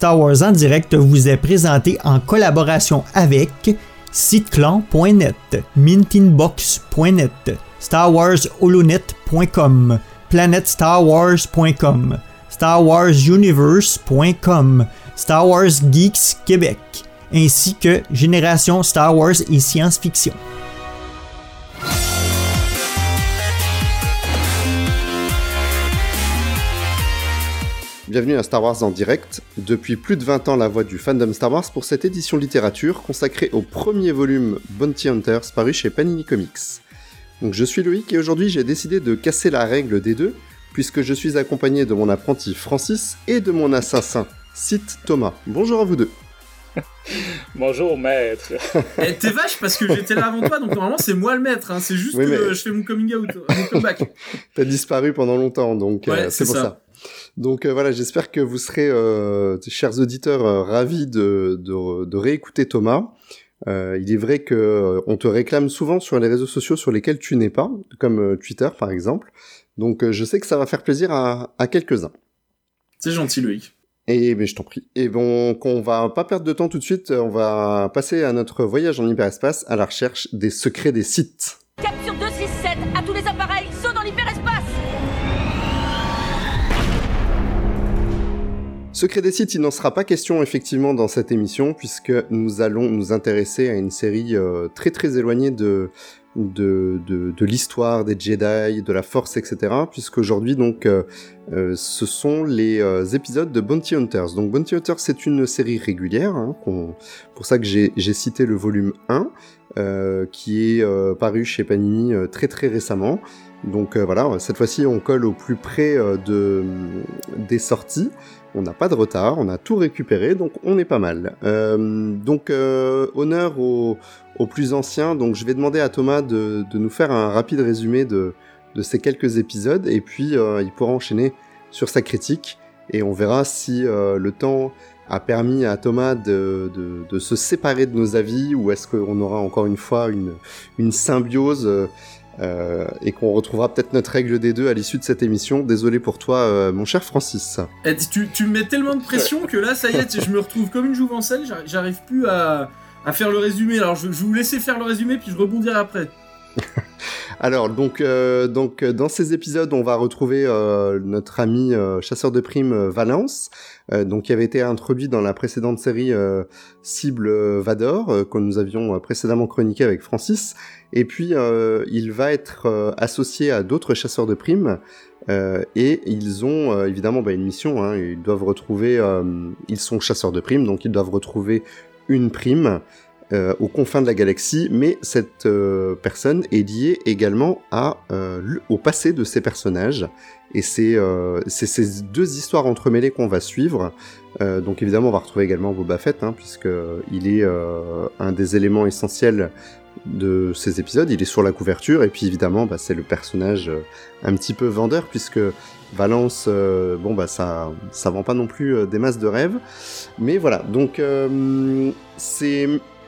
Star Wars en direct vous est présenté en collaboration avec siteclan.net, mintinbox.net, starwarsholonet.com, planetstarwars.com, starwarsuniverse.com, Star Wars Geeks Québec, ainsi que Génération Star Wars et Science-Fiction. Bienvenue à Star Wars en direct. Depuis plus de 20 ans, la voix du fandom Star Wars pour cette édition littérature consacrée au premier volume Bounty Hunters paru chez Panini Comics. Donc je suis Loïc et aujourd'hui j'ai décidé de casser la règle des deux puisque je suis accompagné de mon apprenti Francis et de mon assassin Sith Thomas. Bonjour à vous deux. Bonjour maître. T'es vache parce que j'étais là avant toi, donc normalement c'est moi le maître, hein. C'est juste que je fais mon coming out, mon comeback. T'as disparu pendant longtemps, donc c'est pour ça. Donc voilà, j'espère que vous serez, chers auditeurs, ravis de réécouter Thomas. Il est vrai que on te réclame souvent sur les réseaux sociaux sur lesquels tu n'es pas, comme Twitter par exemple. Donc je sais que ça va faire plaisir à quelques-uns. C'est gentil Loïc. Mais je t'en prie. Et bon, qu'on va pas perdre de temps tout de suite, on va passer à notre voyage en hyperespace à la recherche des secrets des Sith. Capture 267 à tous les appareils, saut dans l'hyperespace. Secret des Sith, il n'en sera pas question effectivement dans cette émission puisque nous allons nous intéresser à une série très très éloignée de l'histoire des Jedi, de la Force, etc. Puisqu'aujourd'hui donc ce sont les épisodes de Bounty Hunters. Donc Bounty Hunters c'est une série régulière, hein, pour ça que j'ai cité le volume 1 qui est paru chez Panini très très récemment. Donc voilà, cette fois-ci on colle au plus près des sorties. On n'a pas de retard, on a tout récupéré, donc on est pas mal. Honneur aux plus anciens, donc je vais demander à Thomas de nous faire un rapide résumé de ces quelques épisodes, et puis il pourra enchaîner sur sa critique, et on verra si le temps a permis à Thomas de se séparer de nos avis, ou est-ce qu'on aura encore une fois une symbiose et qu'on retrouvera peut-être notre règle des deux à l'issue de cette émission. Désolé pour toi, mon cher Francis. Tu me mets tellement de pression que là, ça y est, je me retrouve comme une jouvencelle, j'arrive plus à faire le résumé. Alors, je vais vous laisser faire le résumé, puis je rebondirai après. Alors, donc, dans ces épisodes, on va retrouver notre ami chasseur de primes Valance, qui avait été introduit dans la précédente série Cible Vador, que nous avions précédemment chroniqué avec Francis. Et puis, il va être associé à d'autres chasseurs de primes, et ils ont évidemment une mission. Hein, ils doivent retrouver. Ils sont chasseurs de primes, donc ils doivent retrouver une prime aux confins de la galaxie, mais cette personne est liée également au passé de ces personnages, et c'est ces deux histoires entremêlées qu'on va suivre. Donc évidemment on va retrouver également Boba Fett, hein, puisqu'il est un des éléments essentiels de ces épisodes, il est sur la couverture, et puis évidemment c'est le personnage un petit peu vendeur, puisque Valance, ça vend pas non plus des masses de rêves, mais voilà, donc c'est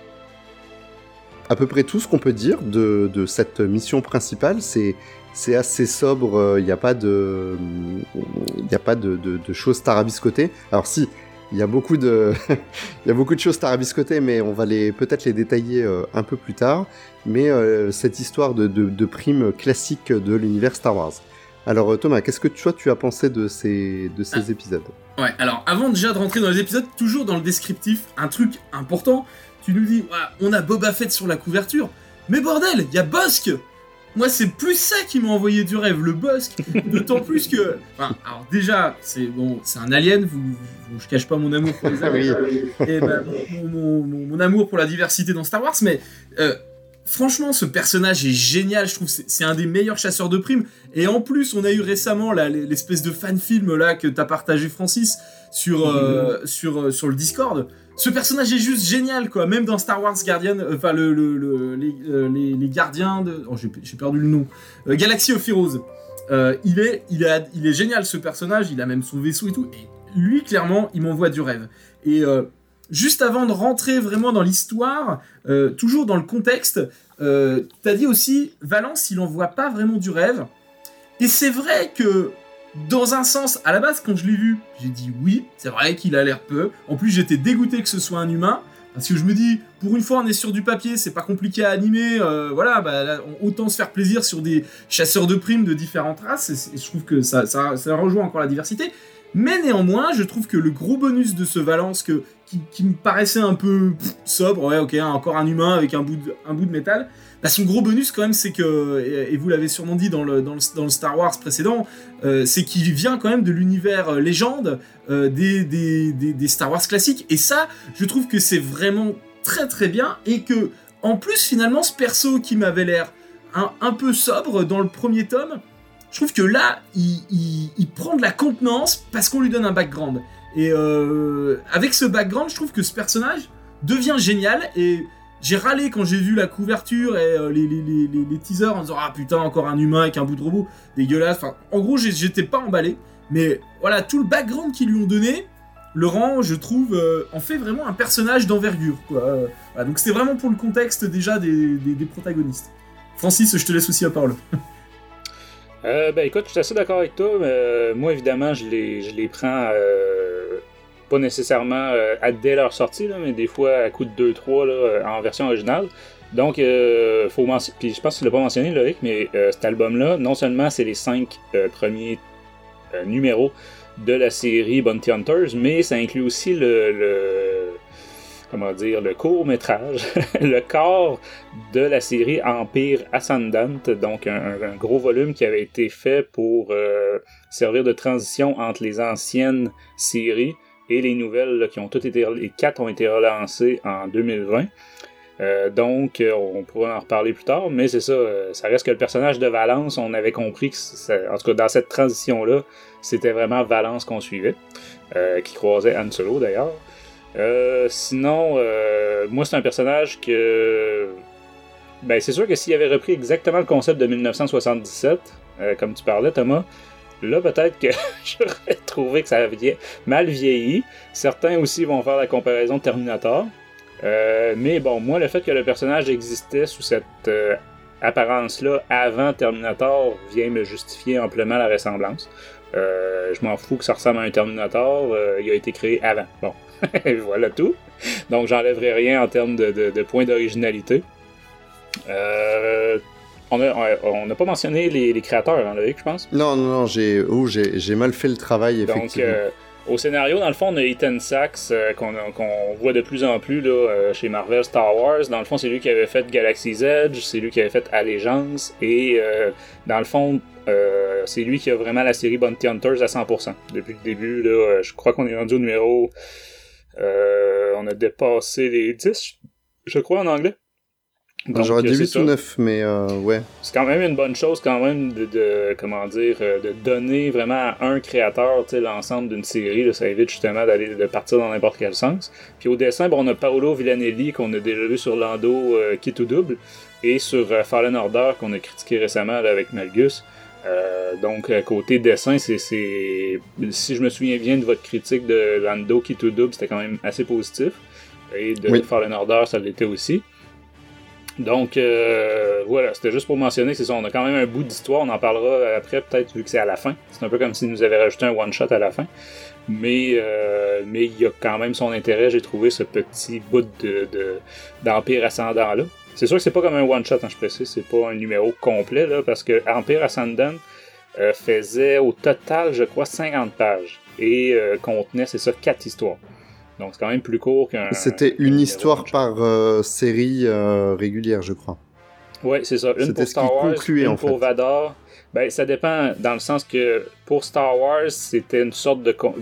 à peu près tout ce qu'on peut dire de cette mission principale. C'est assez sobre, il n'y a pas de choses tarabiscotées. Alors si, il y a beaucoup de choses tarabiscotées, mais on va peut-être les détailler un peu plus tard. Mais cette histoire de prime classique de l'univers Star Wars. Alors Thomas, qu'est-ce que tu as pensé de ces épisodes ? Ouais, alors avant déjà de rentrer dans les épisodes, toujours dans le descriptif, un truc important, tu nous dis, on a Boba Fett sur la couverture, mais bordel, il y a Bossk. Moi, c'est plus ça qui m'a envoyé du rêve, le Bossk. D'autant plus que... Enfin, alors déjà, c'est un alien, je cache pas mon amour pour les aliens, et mon amour pour la diversité dans Star Wars, mais franchement, ce personnage est génial, je trouve que c'est un des meilleurs chasseurs de primes, et en plus, on a eu récemment l'espèce de fan-film là, que t'as partagé, Francis, sur le Discord. Ce personnage est juste génial, quoi. Même dans Star Wars Guardian, enfin les gardiens de, j'ai perdu le nom, Galaxy of Heroes. Il est génial, ce personnage. Il a même son vaisseau et tout. Et lui, clairement, il m'envoie du rêve. Et juste avant de rentrer vraiment dans l'histoire, toujours dans le contexte, t'as dit aussi, Valance, il envoie pas vraiment du rêve. Et c'est vrai que dans un sens, à la base, quand je l'ai vu, j'ai dit oui, c'est vrai qu'il a l'air peu. En plus, j'étais dégoûté que ce soit un humain. Parce que je me dis, pour une fois, on est sur du papier, c'est pas compliqué à animer. Voilà, là, autant se faire plaisir sur des chasseurs de primes de différentes races. Et je trouve que ça rejoint encore la diversité. Mais néanmoins, je trouve que le gros bonus de ce Valence qui me paraissait un peu sobre, ouais, ok, encore un humain avec un bout de métal. Bah, son gros bonus quand même, c'est que, et vous l'avez sûrement dit dans le Star Wars précédent, c'est qu'il vient quand même de l'univers légende des Star Wars classiques. Et ça, je trouve que c'est vraiment très très bien. Et que, en plus, finalement, ce perso qui m'avait l'air un peu sobre dans le premier tome, je trouve que là, il prend de la contenance parce qu'on lui donne un background. Et avec ce background, je trouve que ce personnage devient génial. Et j'ai râlé quand j'ai vu la couverture et les teasers en disant « Ah putain, encore un humain avec un bout de robot, dégueulasse ». Enfin, en gros, j'étais pas emballé. Mais voilà, tout le background qu'ils lui ont donné le rend, je trouve, en fait vraiment un personnage d'envergure, quoi. Voilà, donc c'était vraiment pour le contexte déjà des protagonistes. Francis, je te laisse aussi la parole. Ben écoute, je suis assez d'accord avec toi, mais moi évidemment je les prends pas nécessairement dès leur sortie, là, mais des fois à coup de 2-3 là, en version originale. Donc faut mentionner, puis je pense que tu l'as pas mentionné Loïc, mais cet album-là, non seulement c'est les 5 premiers numéros de la série Bounty Hunters, mais ça inclut aussi le court-métrage, le corps de la série Empire Ascendant, donc un gros volume qui avait été fait pour servir de transition entre les anciennes séries et les nouvelles là, les 4 ont été relancées en 2020. Donc, on pourra en reparler plus tard, mais c'est ça, ça reste que le personnage de Valence, on avait compris que, en tout cas dans cette transition-là, c'était vraiment Valence qu'on suivait, qui croisait Han Solo d'ailleurs. Sinon, moi c'est un personnage que... Ben c'est sûr que s'il avait repris exactement le concept de 1977, comme tu parlais Thomas, là peut-être que j'aurais trouvé que ça avait mal vieilli. Certains aussi vont faire la comparaison de Terminator. Mais bon, moi le fait que le personnage existait sous cette apparence-là avant Terminator vient me justifier amplement la ressemblance. Je m'en fous que ça ressemble à un Terminator, il a été créé avant. Bon. Voilà tout. Donc j'enlèverai rien en termes de points d'originalité. On n'a pas mentionné les créateurs, hein, Loïc, je pense. Non, j'ai mal fait le travail, effectivement. Donc, au scénario, dans le fond, on a Ethan Sachs, qu'on voit de plus en plus là, chez Marvel Star Wars. Dans le fond, c'est lui qui avait fait Galaxy's Edge, c'est lui qui avait fait Allégeance, et dans le fond, c'est lui qui a vraiment la série Bounty Hunters à 100%. Depuis le début, là, je crois qu'on est rendu au numéro... on a dépassé les 10, je crois, en anglais. Donc, j'aurais dit 8 ou 9, mais ouais. C'est quand même une bonne chose, quand même, de donner vraiment à un créateur l'ensemble d'une série. Là, ça évite justement de partir dans n'importe quel sens. Puis au dessin, on a Paolo Villanelli, qu'on a déjà vu sur Lando Kit ou Double, et sur Fallen Order, qu'on a critiqué récemment là, avec Malgus. Donc, côté dessin, si je me souviens bien de votre critique de Lando Kit ou Double, c'était quand même assez positif. Et de Fallen Order, ça l'était aussi. Donc, voilà, c'était juste pour mentionner, c'est ça, on a quand même un bout d'histoire, on en parlera après, peut-être, vu que c'est à la fin. C'est un peu comme s'ils nous avaient rajouté un one-shot à la fin. Mais il y a quand même son intérêt, j'ai trouvé, ce petit bout d'Empire Ascendant-là. C'est sûr que c'est pas comme un one-shot, hein, je précise, c'est pas un numéro complet, là, parce que Empire Ascendant faisait au total, je crois, 50 pages. Et contenait, c'est ça, 4 histoires. Donc c'est quand même plus court qu'un... C'était une histoire par série régulière, je crois. Oui, c'est ça. Une pour Star Wars, une pour Vador. Ben, ça dépend, dans le sens que pour Star Wars, c'était une sorte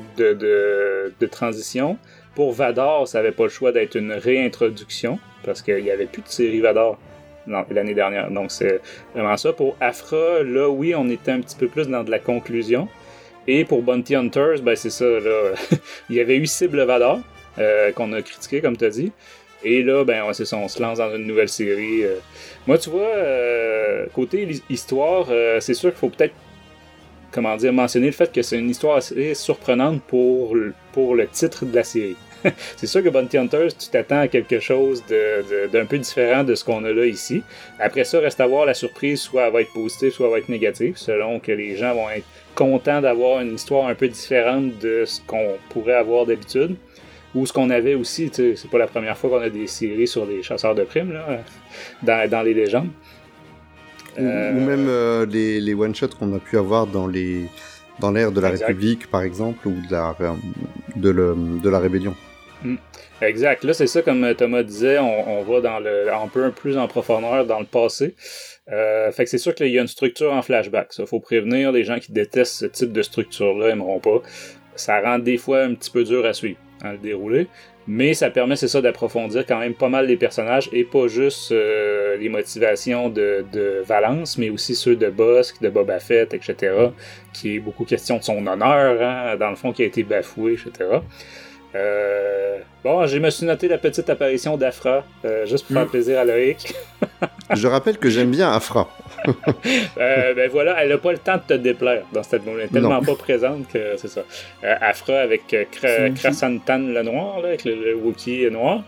de transition. Pour Vador, ça n'avait pas le choix d'être une réintroduction, parce qu'il n'y avait plus de série Vador l'année dernière. Donc c'est vraiment ça. Pour Aphra, là, oui, on était un petit peu plus dans de la conclusion. Et pour Bounty Hunters, ben c'est ça, là, il y avait eu Cible Vador, qu'on a critiqué, comme tu as dit. Et là, ben c'est ça, on se lance dans une nouvelle série. Moi, tu vois, côté histoire, c'est sûr qu'il faut peut-être mentionner le fait que c'est une histoire assez surprenante pour le titre de la série. C'est sûr que Bounty Hunters, tu t'attends à quelque chose d'un peu différent de ce qu'on a là ici. Après ça, reste à voir la surprise, soit elle va être positive, soit elle va être négative, selon que les gens vont être contents d'avoir une histoire un peu différente de ce qu'on pourrait avoir d'habitude. Ou ce qu'on avait aussi, tu sais, c'est pas la première fois qu'on a des séries sur les chasseurs de primes, là, dans les légendes. Ou même les one-shots qu'on a pu avoir dans l'ère de la Exact. République, par exemple, ou de la Rébellion. Exact. Là, c'est ça, comme Thomas disait, on va un peu plus en profondeur dans le passé. Fait que c'est sûr qu'il y a une structure en flashback. Ça, faut prévenir les gens qui détestent ce type de structure-là, aimeront pas. Ça rend des fois un petit peu dur à suivre, le déroulé. Mais ça permet, c'est ça, d'approfondir quand même pas mal les personnages et pas juste les motivations de Valance, mais aussi ceux de Bossk, de Boba Fett, etc. Qui est beaucoup question de son honneur, dans le fond, qui a été bafoué, etc. Bon, je me suis noté la petite apparition d'Afra, juste pour faire plaisir à Loïc. Je rappelle que j'aime bien Afra. Ben voilà, elle a pas le temps de te déplaire dans cette moment. Elle est tellement pas présente que c'est ça. Afra avec Krasantan le noir, là, avec le Wookiee noir.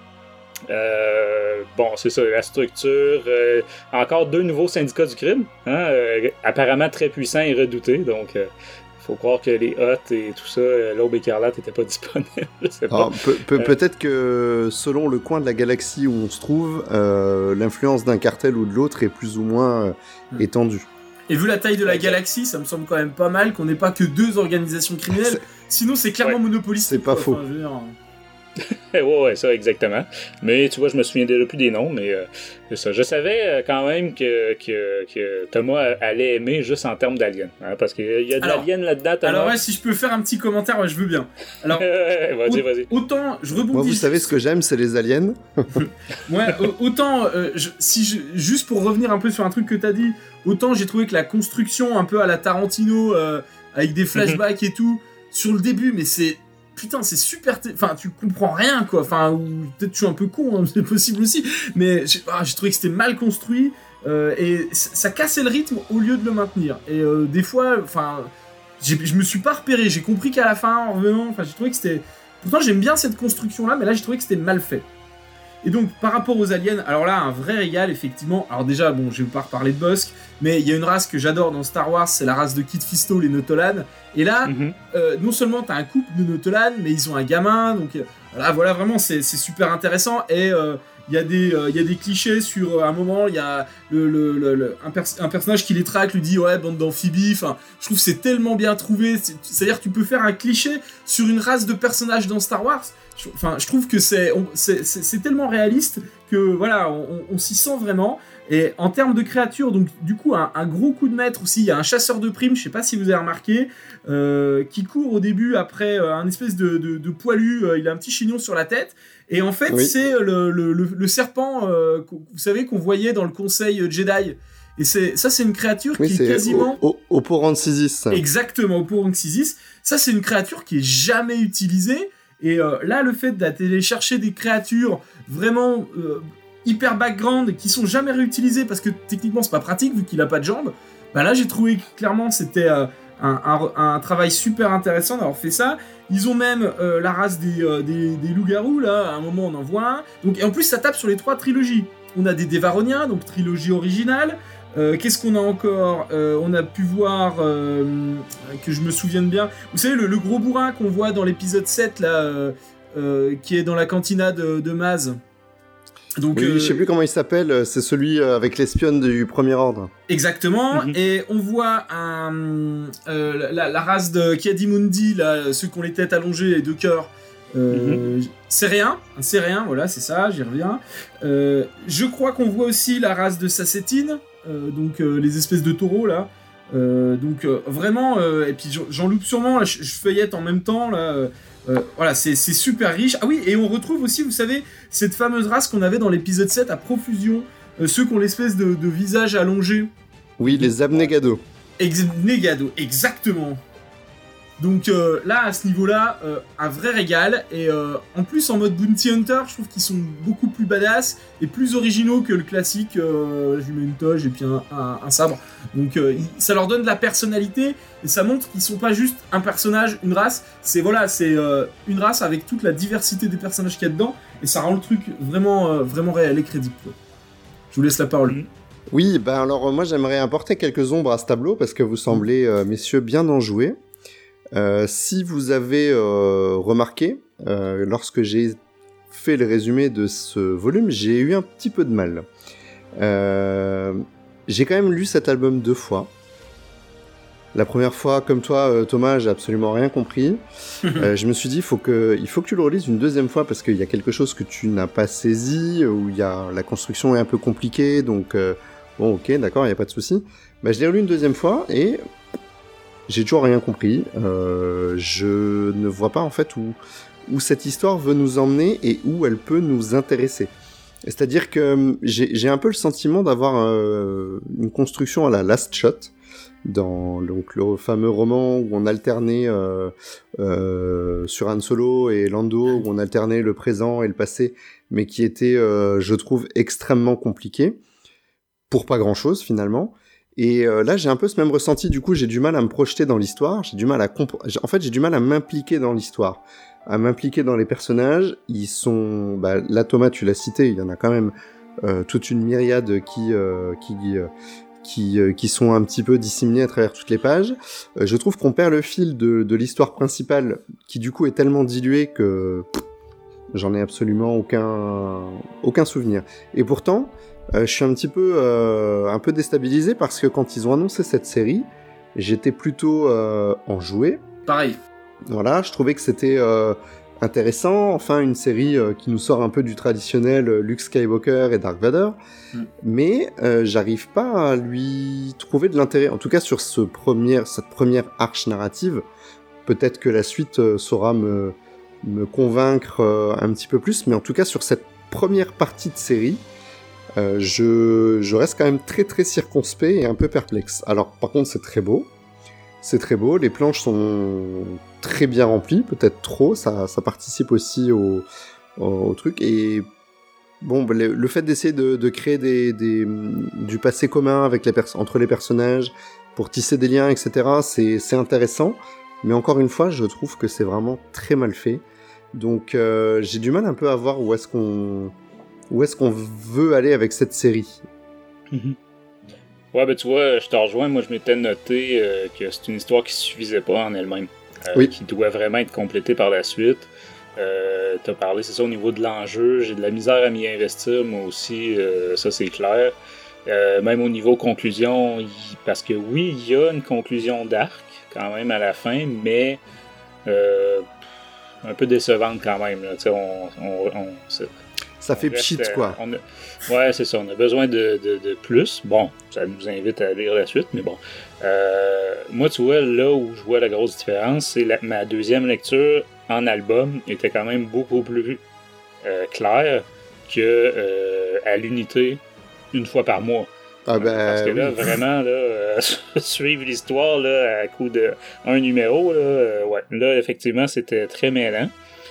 Bon, c'est ça, la structure. Encore 2 nouveaux syndicats du crime, apparemment très puissants et redoutés, donc faut croire que les Hoth et tout ça, l'Aube écarlate n'étaient pas disponibles. Je sais pas. Peut-être que selon le coin de la galaxie où on se trouve, l'influence d'un cartel ou de l'autre est plus ou moins étendue. Et vu la taille de la galaxie, ça me semble quand même pas mal qu'on n'ait pas que 2 organisations criminelles. Sinon, c'est clairement monopolistique. C'est pas faux. Enfin, je veux dire... Ouais, ça, exactement. Mais tu vois, je me souviens déjà plus des noms, mais c'est ça. Je savais quand même que Thomas allait aimer juste en termes d'aliens. Parce qu'il y a de l'alien là-dedans, Thomas. Alors, ouais, si je peux faire un petit commentaire, ouais, je veux bien. Alors, vas-y. Autant, je rebondis. Moi, vous savez ce que j'aime, c'est les aliens. Ouais, autant, juste pour revenir un peu sur un truc que t'as dit, autant j'ai trouvé que la construction un peu à la Tarantino, avec des flashbacks et tout, sur le début, mais c'est... Putain, c'est super... Enfin, tu comprends rien, quoi. Enfin, ou peut-être je suis un peu con, hein, c'est possible aussi. Mais j'ai trouvé que c'était mal construit. Et ça cassait le rythme au lieu de le maintenir. Et des fois, enfin... Je me suis pas repéré. J'ai compris qu'à la fin, en revenant... Enfin, j'ai trouvé que c'était... Pourtant, j'aime bien cette construction-là, mais là, j'ai trouvé que c'était mal fait. Et donc, par rapport aux aliens, alors là, un vrai régal, effectivement. Alors déjà, bon, je vais pas reparler de Bossk, mais il y a une race que j'adore dans Star Wars, c'est la race de Kit Fisto, les Nautolan. Et là, non seulement t'as un couple de Nautolan, mais ils ont un gamin, donc là, voilà, vraiment, c'est super intéressant. Et il y a des clichés sur un moment, il y a un personnage qui les traque, lui dit ouais, bande d'amphibies. Enfin, je trouve que c'est tellement bien trouvé. C'est-à-dire que tu peux faire un cliché sur une race de personnages dans Star Wars. Enfin, je trouve que c'est tellement réaliste que voilà, on s'y sent vraiment. Et en termes de créatures, donc du coup un gros coup de maître aussi. Il y a un chasseur de primes, je sais pas si vous avez remarqué, qui court au début après un espèce de poilu. Il a un petit chignon sur la tête. Et en fait, c'est le serpent, vous savez, qu'on voyait dans le conseil Jedi. Et c'est une créature qui est quasiment... Oporanxisis. Exactement, Oporanxisis. Ça, c'est une créature qui est jamais utilisée. Et là, le fait d'aller chercher des créatures vraiment hyper background, qui sont jamais réutilisées, parce que techniquement, c'est pas pratique, vu qu'il a pas de jambes, bah là, j'ai trouvé que clairement, c'était un travail super intéressant d'avoir fait ça. Ils ont même la race des loups-garous, là, à un moment, on en voit un. Donc, et en plus, ça tape sur les 3 trilogies. On a des Dévaroniens, donc trilogie originale. Qu'est-ce qu'on a encore ? On a pu voir, que je me souvienne bien, vous savez, le gros bourrin qu'on voit dans l'épisode 7, là, qui est dans la cantina de Maz. Donc, oui, je sais plus comment il s'appelle, c'est celui avec l'espionne du Premier Ordre. Exactement, et on voit la race de Ki-Adi-Mundi, là, ceux qui ont les têtes allongées et 2 cœurs. Sérien, un Sérien, voilà, c'est ça, j'y reviens. Je crois qu'on voit aussi la race de Sassetine, donc les espèces de taureaux, là. Donc vraiment, et puis j'en loupe sûrement, là, je feuillette en même temps, là. Voilà, c'est super riche. Ah oui, et on retrouve aussi, vous savez, cette fameuse race qu'on avait dans l'épisode 7 à profusion, ceux qui ont l'espèce de visage allongé. Oui, les abnégados. Abnégado, exactement. Donc là, à ce niveau-là, un vrai régal. Et en plus, en mode Bounty Hunter, je trouve qu'ils sont beaucoup plus badass et plus originaux que le classique. Je lui mets une toge et puis un sabre. Donc ça leur donne de la personnalité et ça montre qu'ils sont pas juste un personnage, une race. C'est une race avec toute la diversité des personnages qu'il y a dedans et ça rend le truc vraiment réel et crédible. Je vous laisse la parole. Oui, ben alors moi j'aimerais apporter quelques ombres à ce tableau parce que vous semblez, messieurs, bien enjoués. Si vous avez remarqué, lorsque j'ai fait le résumé de ce volume, j'ai eu un petit peu de mal. J'ai quand même lu cet album 2 fois. La première fois, comme toi, Thomas, j'ai absolument rien compris. Je me suis dit, il faut que tu le relises une deuxième fois parce qu'il y a quelque chose que tu n'as pas saisi, où la construction est un peu compliquée, donc bon, ok, d'accord, il n'y a pas de souci. Bah, je l'ai relu une deuxième fois et j'ai toujours rien compris. Je ne vois pas en fait où cette histoire veut nous emmener et où elle peut nous intéresser. C'est-à-dire que j'ai un peu le sentiment d'avoir une construction à la Last Shot, dans donc, le fameux roman où on alternait sur Han Solo et Lando, où on alternait le présent et le passé, mais qui était, je trouve, extrêmement compliqué, pour pas grand-chose finalement. Et là, j'ai un peu ce même ressenti, du coup, j'ai du mal à me projeter dans l'histoire, j'ai du mal à m'impliquer dans l'histoire, à m'impliquer dans les personnages. Ils sont... là, Thomas, tu l'as cité, il y en a quand même toute une myriade qui sont un petit peu disséminés à travers toutes les pages. Je trouve qu'on perd le fil de l'histoire principale, qui du coup est tellement diluée que j'en ai absolument aucun souvenir. Et pourtant... je suis un peu déstabilisé parce que quand ils ont annoncé cette série, j'étais plutôt enjoué. Pareil. Voilà, je trouvais que c'était intéressant. Enfin, une série qui nous sort un peu du traditionnel Luke Skywalker et Dark Vader. Mais j'arrive pas à lui trouver de l'intérêt. En tout cas, sur cette première arche narrative. Peut-être que la suite saura me convaincre un petit peu plus. Mais en tout cas, sur cette première partie de série, je reste quand même très très circonspect et un peu perplexe. Alors par contre c'est très beau, les planches sont très bien remplies, peut-être trop, ça participe aussi au truc, et bon, le fait d'essayer de créer du passé commun avec entre les personnages, pour tisser des liens, etc., c'est intéressant, mais encore une fois je trouve que c'est vraiment très mal fait, donc j'ai du mal un peu à voir où est-ce qu'on veut aller avec cette série. Ouais, tu vois, je te rejoins. Moi, je m'étais noté que c'est une histoire qui ne suffisait pas en elle-même. Oui. Qui doit vraiment être complétée par la suite. T'as parlé, c'est ça, au niveau de l'enjeu. J'ai de la misère à m'y investir, moi aussi. Ça, c'est clair. Même au niveau conclusion, parce que oui, il y a une conclusion d'arc, quand même, à la fin, mais un peu décevante quand même. Tu sais, ça fait pchit, quoi. Ouais, c'est ça. On a besoin de plus. Bon, ça nous invite à lire la suite, mais bon. Moi, tu vois, là où je vois la grosse différence, c'est ma deuxième lecture en album était quand même beaucoup plus claire que à l'unité une fois par mois. Ah ben, parce que là, vraiment, là, suivre l'histoire là, à coup de un numéro, là, ouais, là, effectivement, c'était très mêlant.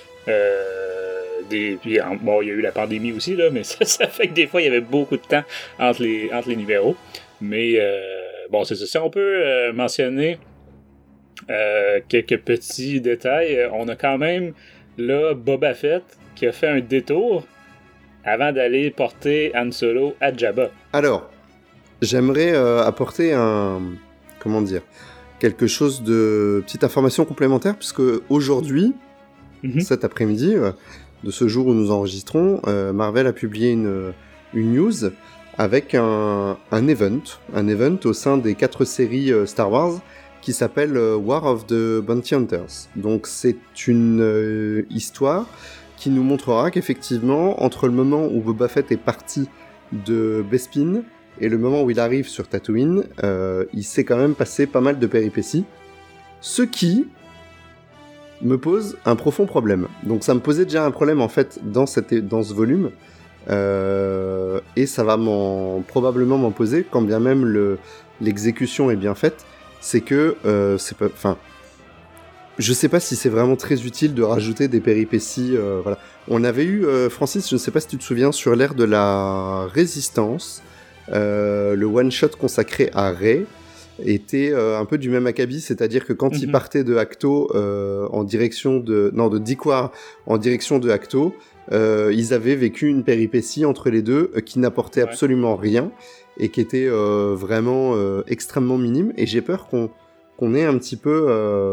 Bon, il y a eu la pandémie aussi, là, mais ça fait que des fois, il y avait beaucoup de temps entre les numéros. Mais, bon, c'est ça. Si on peut mentionner quelques petits détails, on a quand même, là, Boba Fett qui a fait un détour avant d'aller porter Han Solo à Jabba. Alors, j'aimerais apporter quelque chose de petite information complémentaire, puisque aujourd'hui, cet après-midi, de ce jour où nous enregistrons, Marvel a publié une news avec un event au sein des 4 séries Star Wars qui s'appelle War of the Bounty Hunters. Donc c'est une histoire qui nous montrera qu'effectivement, entre le moment où Boba Fett est parti de Bespin et le moment où il arrive sur Tatooine, il s'est quand même passé pas mal de péripéties, ce qui me pose un profond problème. Donc ça me posait déjà un problème en fait dans ce volume, et ça va probablement m'en poser, quand bien même l'exécution est bien faite. C'est que je sais pas si c'est vraiment très utile de rajouter des péripéties. Voilà. On avait eu, Francis, je ne sais pas si tu te souviens, sur l'ère de la Résistance, le one-shot consacré à Rey était un peu du même acabit, c'est-à-dire que quand il partait de Acto en direction de D'Iquar en direction de Acto, ils avaient vécu une péripétie entre les deux qui n'apportait absolument rien et qui était vraiment extrêmement minime. Et j'ai peur qu'on ait un petit peu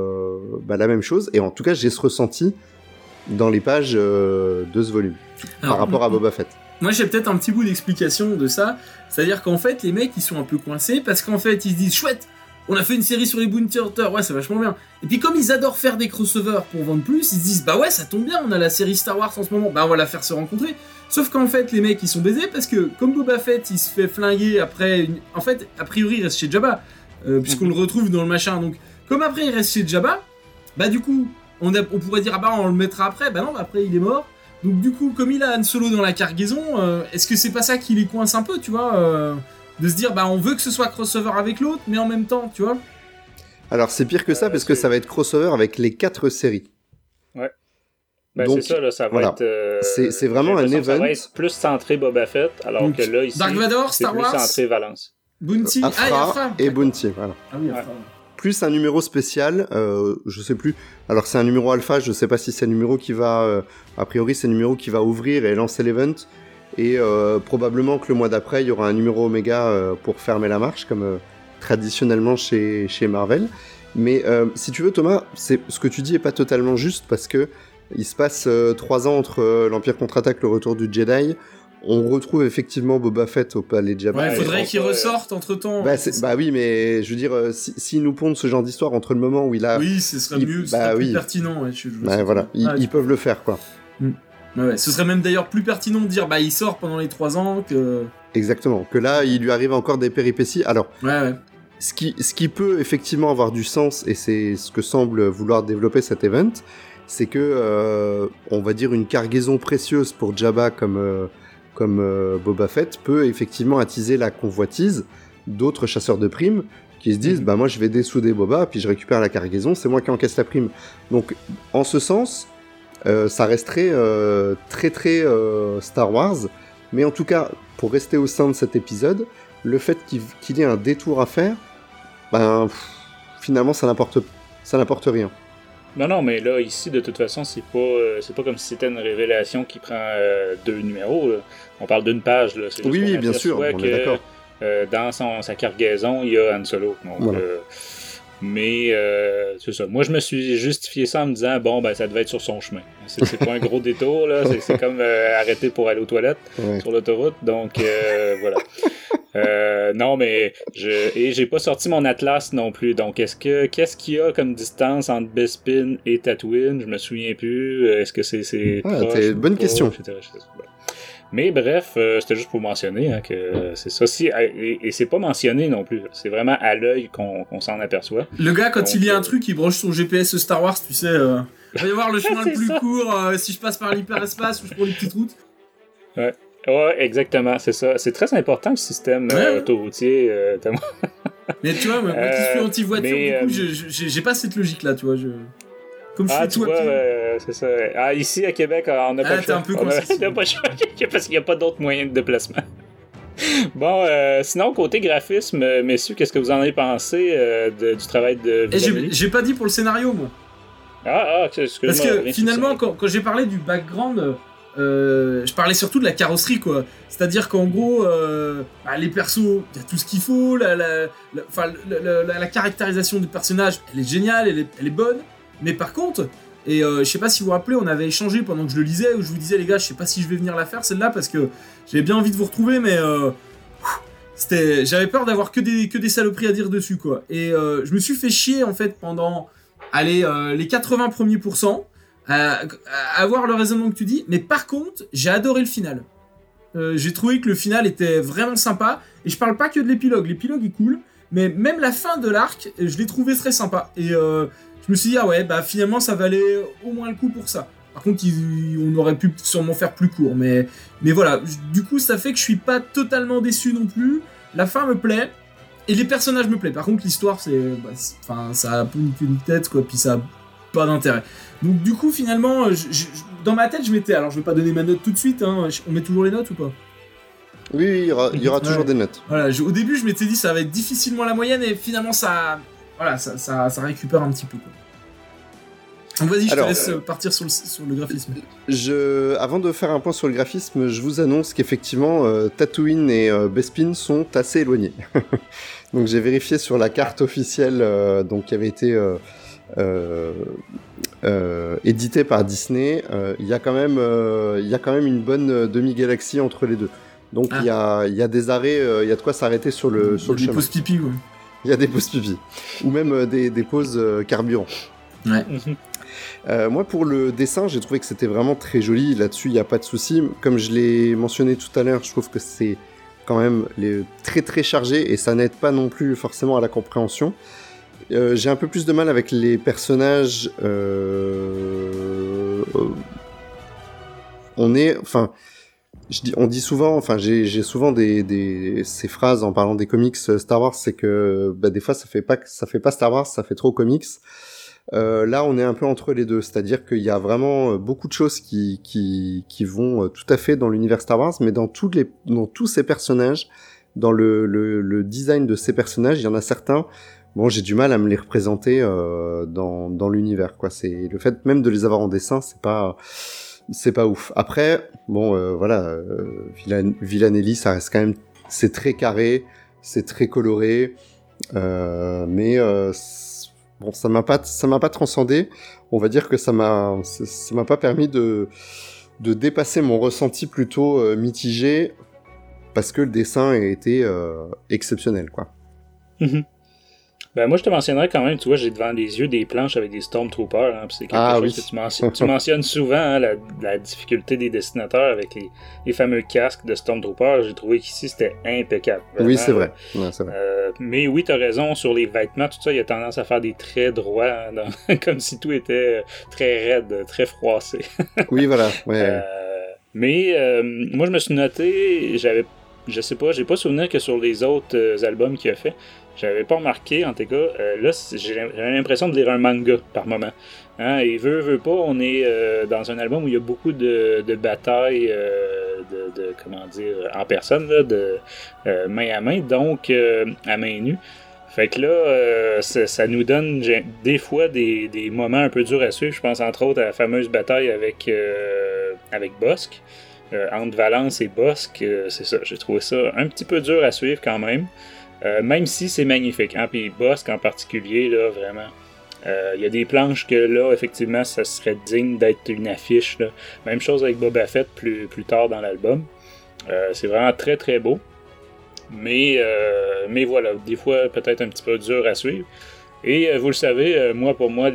la même chose. Et en tout cas, j'ai ce ressenti dans les pages de ce volume par rapport à Boba Fett. Moi, j'ai peut-être un petit bout d'explication de ça. C'est-à-dire qu'en fait, les mecs, ils sont un peu coincés parce qu'en fait, ils se disent « Chouette, on a fait une série sur les Bounty Hunters, ouais, c'est vachement bien. » Et puis comme ils adorent faire des crossovers pour vendre plus, ils se disent « Bah ouais, ça tombe bien, on a la série Star Wars en ce moment, bah on va la faire se rencontrer. » Sauf qu'en fait, les mecs, ils sont baisés parce que comme Boba Fett, il se fait flinguer après... En fait, a priori, il reste chez Jabba, puisqu'on le retrouve dans le machin. Donc, comme après, il reste chez Jabba, bah du coup, on pourrait dire « Ah bah on le mettra après. » Bah non, après, il est mort. Donc du coup, comme il a Han Solo dans la cargaison, est-ce que c'est pas ça qui les coince un peu, tu vois, de se dire, bah on veut que ce soit crossover avec l'autre, mais en même temps, tu vois. Alors c'est pire que ça, parce que ça va être crossover avec les 4 séries. Ouais. Ben donc, c'est ça, là, ça va être... c'est vraiment un event. Ça va être plus centré Boba Fett, alors donc, que là, ici, Dark Vador, c'est Star plus Wars, centré Valence. Bounty, Afra et Bounty, voilà. Ah oui, Afra. Plus un numéro spécial, je sais plus. Alors c'est un numéro alpha, je sais pas si c'est un numéro qui va... a priori c'est un numéro qui va ouvrir et lancer l'event. Et probablement que le mois d'après, il y aura un numéro Omega pour fermer la marche, comme traditionnellement chez Marvel. Mais si tu veux Thomas, ce que tu dis est pas totalement juste, parce que il se passe 3 ans entre l'Empire contre-attaque, le retour du Jedi. On retrouve effectivement Boba Fett au palais de Jabba. Ouais, il faudrait qu'il ressorte entre-temps. Bah oui, mais je veux dire, s'ils nous pondent ce genre d'histoire entre le moment où il a... Oui, ce serait mieux, ce serait plus pertinent. Ouais, voilà, ils peuvent le faire, quoi. Ouais, ce serait même d'ailleurs plus pertinent de dire, bah il sort pendant les 3 ans que... Exactement, que là, il lui arrive encore des péripéties. Alors, ce qui peut effectivement avoir du sens, et c'est ce que semble vouloir développer cet event, c'est que, on va dire, une cargaison précieuse pour Jabba comme Boba Fett peut effectivement attiser la convoitise d'autres chasseurs de primes qui se disent bah moi je vais dessouder Boba puis je récupère la cargaison, c'est moi qui encaisse la prime. Donc en ce sens ça resterait très très Star Wars, mais en tout cas pour rester au sein de cet épisode, le fait qu'il y ait un détour à faire, finalement ça n'apporte rien. Non, mais là, ici, de toute façon, c'est pas comme si c'était une révélation qui prend 2 numéros, là. On parle d'une page, là. C'est oui, bien sûr, on est d'accord. Dans sa cargaison, il y a Han Solo. Donc, voilà. Mais, c'est ça. Moi, je me suis justifié ça en me disant, bon, ben, ça devait être sur son chemin. C'est pas un gros détour, là. C'est comme arrêter pour aller aux toilettes sur l'autoroute. Donc, voilà. Non, mais j'ai pas sorti mon atlas non plus. Donc, qu'est-ce qu'il y a comme distance entre Bespin et Tatooine? Je me souviens plus. Est-ce que c'est proche? C'est une bonne question. Etc. Mais bref, c'était juste pour mentionner que c'est ça. Et c'est pas mentionné non plus. C'est vraiment à l'œil qu'on s'en aperçoit. Le gars, quand il lit un truc, il branche son GPS Star Wars, tu sais. Il va y avoir le chemin le plus court si je passe par l'hyperespace ou je prends les petites routes. Ouais, exactement, c'est ça. C'est très important le système autoroutier. Mais tu vois, moi qui suis anti-voiture, du coup, j'ai pas cette logique-là, tu vois. Comme je suis tu vois, c'est ça. Ah, ici à Québec, on n'a pas le choix. Un peu on n'a pas le choix parce qu'il n'y a pas d'autres moyens de déplacement. Bon, sinon, côté graphisme, messieurs, qu'est-ce que vous en avez pensé du travail de Villameli? J'ai pas dit pour le scénario, moi. Excuse-moi. Parce que finalement, quand j'ai parlé du background, je parlais surtout de la carrosserie, quoi. C'est-à-dire qu'en gros, les persos, il y a tout ce qu'il faut, la caractérisation du personnage, elle est géniale, elle est bonne. Mais par contre, et je sais pas si vous vous rappelez, on avait échangé pendant que je le lisais, où je vous disais, les gars, je sais pas si je vais venir la faire celle-là, parce que j'avais bien envie de vous retrouver, mais j'avais peur d'avoir que des saloperies à dire dessus, quoi. Et je me suis fait chier, en fait, pendant les 80 premiers pourcents, à avoir le raisonnement que tu dis, mais par contre, j'ai adoré le final. J'ai trouvé que le final était vraiment sympa, et je parle pas que de l'épilogue est cool, mais même la fin de l'arc, je l'ai trouvé très sympa, et je me suis dit, finalement ça valait au moins le coup pour ça. Par contre, on aurait pu sûrement faire plus court, mais voilà, du coup ça fait que je suis pas totalement déçu non plus, la fin me plaît, et les personnages me plaisent. Par contre l'histoire, ça a une tête, quoi, puis ça pas d'intérêt. Donc du coup, finalement, dans ma tête, je m'étais... Alors, je vais pas donner ma note tout de suite, hein. On met toujours les notes ou pas ? Oui, il y aura toujours des notes. Voilà, au début, je m'étais dit ça va être difficilement la moyenne, et finalement, ça récupère un petit peu, quoi. Donc vas-y, je te laisse partir sur le graphisme. Avant de faire un point sur le graphisme, je vous annonce qu'effectivement, Tatooine et Bespin sont assez éloignés. Donc j'ai vérifié sur la carte officielle qui avait été éditée par Disney. Il y a quand même une bonne demi-galaxie entre les deux. Donc il y a des arrêts, il y a de quoi s'arrêter sur le chemin. Des pauses pipi, ouais. Il y a des pauses pipi. Ou même des pauses carburant. Ouais. Moi, pour le dessin, j'ai trouvé que c'était vraiment très joli. Là-dessus, il n'y a pas de souci. Comme je l'ai mentionné tout à l'heure, je trouve que c'est quand même très très chargé et ça n'aide pas non plus forcément à la compréhension. J'ai un peu plus de mal avec les personnages. On dit souvent, j'ai souvent ces phrases en parlant des comics Star Wars, c'est que des fois ça fait pas Star Wars, ça fait trop comics. Là, on est un peu entre les deux, c'est-à-dire qu'il y a vraiment beaucoup de choses qui vont tout à fait dans l'univers Star Wars, mais dans tous ces personnages, dans le design de ces personnages, il y en a certains. Bon, j'ai du mal à me les représenter dans l'univers, quoi. C'est le fait même de les avoir en dessin, c'est pas ouf. Après, bon, Villanelli, ça reste quand même, c'est très carré, c'est très coloré, mais bon, ça m'a pas transcendé. On va dire que ça m'a pas permis de dépasser mon ressenti plutôt mitigé, parce que le dessin a été exceptionnel, quoi. Mm-hmm. Ben moi je te mentionnerais quand même, tu vois, j'ai devant les yeux des planches avec des Stormtroopers, hein, c'est quelque chose que tu mentionnes souvent, hein, la difficulté des dessinateurs avec les fameux casques de Stormtroopers. J'ai trouvé qu'ici c'était impeccable. Vraiment. Oui, c'est vrai. Ouais, c'est vrai. Mais oui, t'as raison, sur les vêtements, tout ça, il y a tendance à faire des traits droits, hein, comme si tout était très raide, très froissé. Oui, voilà. Ouais. Mais moi je me suis noté, je sais pas, j'ai pas souvenir que sur les autres albums qu'il a fait, j'avais pas remarqué, en tout cas, là, j'ai l'impression de lire un manga par moment. Hein, et veut pas, on est dans un album où il y a beaucoup de batailles, comment dire, en personne, là, de main à main, donc à main nue. Fait que là, ça nous donne des fois des moments un peu durs à suivre. Je pense entre autres à la fameuse bataille avec Bossk. Entre Valance et Bossk, c'est ça, j'ai trouvé ça un petit peu dur à suivre quand même. Même si c'est magnifique, hein, puis Bossk en particulier, là, vraiment. Il y a des planches que là, effectivement, ça serait digne d'être une affiche, là. Même chose avec Boba Fett plus tard dans l'album. C'est vraiment très très beau. Mais voilà, des fois peut-être un petit peu dur à suivre. Et vous le savez, pour moi,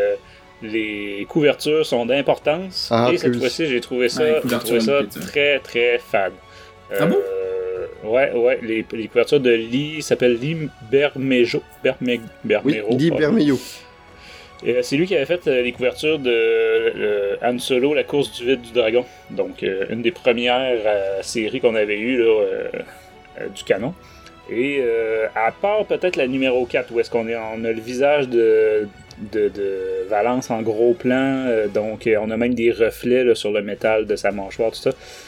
les couvertures sont d'importance. Et cette fois-ci, j'ai trouvé ça très très fade. Ah bon? Ouais, les couvertures de Lee s'appelle Lee Bermejo. Oui, Lee Bermejo. Et c'est lui qui avait fait les couvertures de Han Solo, la course du vide du dragon. Donc, une des premières séries qu'on avait eues là, du canon. Et à part peut-être la numéro 4, où est-ce qu'on a le visage de Valance en gros plan, donc on a même des reflets là, sur le métal de sa mâchoire, tout ça.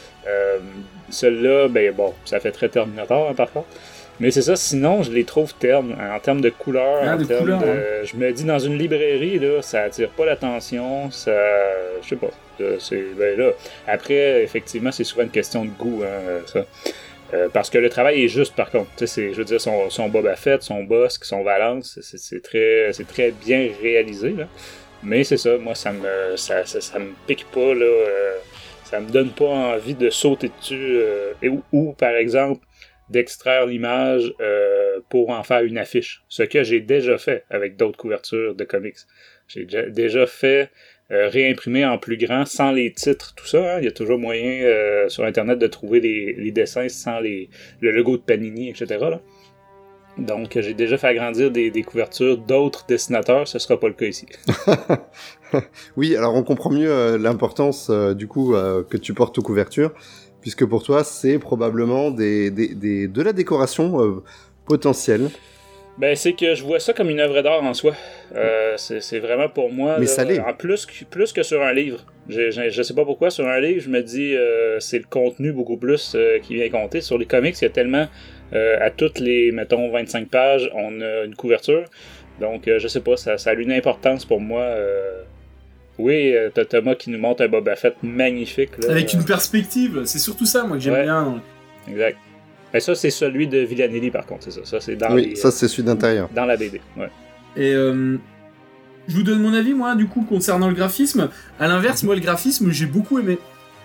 Celle-là, ben bon, ça fait très Terminator, hein, par contre. Mais c'est ça, sinon, je les trouve ternes, en termes de couleurs, je me dis, dans une librairie, là, ça attire pas l'attention, ça... Je sais pas. Ben là, après, effectivement, c'est souvent une question de goût, hein, ça. Parce que le travail est juste, par contre. Je veux dire, son Boba Fett, son Bossk, son Valance, c'est très bien réalisé, là. Mais c'est ça, moi, ça me pique pas, là... ça me donne pas envie de sauter dessus ou par exemple d'extraire l'image pour en faire une affiche, ce que j'ai déjà fait avec d'autres couvertures de comics. J'ai déjà fait réimprimer en plus grand sans les titres, tout ça, hein. Il y a toujours moyen sur internet de trouver les dessins sans le logo de Panini, etc. là. Donc j'ai déjà fait agrandir des couvertures d'autres dessinateurs, ce sera pas le cas ici. Oui, alors on comprend mieux l'importance du coup que tu portes aux couvertures, puisque pour toi c'est probablement de la décoration potentielle. Ben, c'est que je vois ça comme une œuvre d'art en soi. C'est vraiment pour moi... Mais là, ça l'est. en plus que sur un livre. Je sais pas pourquoi, sur un livre, je me dis c'est le contenu beaucoup plus qui vient compter. Sur les comics, il y a tellement... à toutes les, mettons, 25 pages, on a une couverture. Donc, je sais pas, ça a une importance pour moi. Oui, t'as Thomas qui nous montre un Boba Fett magnifique. Là, Avec une perspective, c'est surtout ça, moi, que j'aime bien. Exact. Ben, ça, c'est celui de Villanelli, par contre, c'est ça. Ça, c'est dans Oui, les, ça c'est celui d'intérieur. dans la BD, ouais. Et je vous donne mon avis, moi, du coup, concernant le graphisme. À l'inverse, moi, le graphisme, j'ai beaucoup aimé.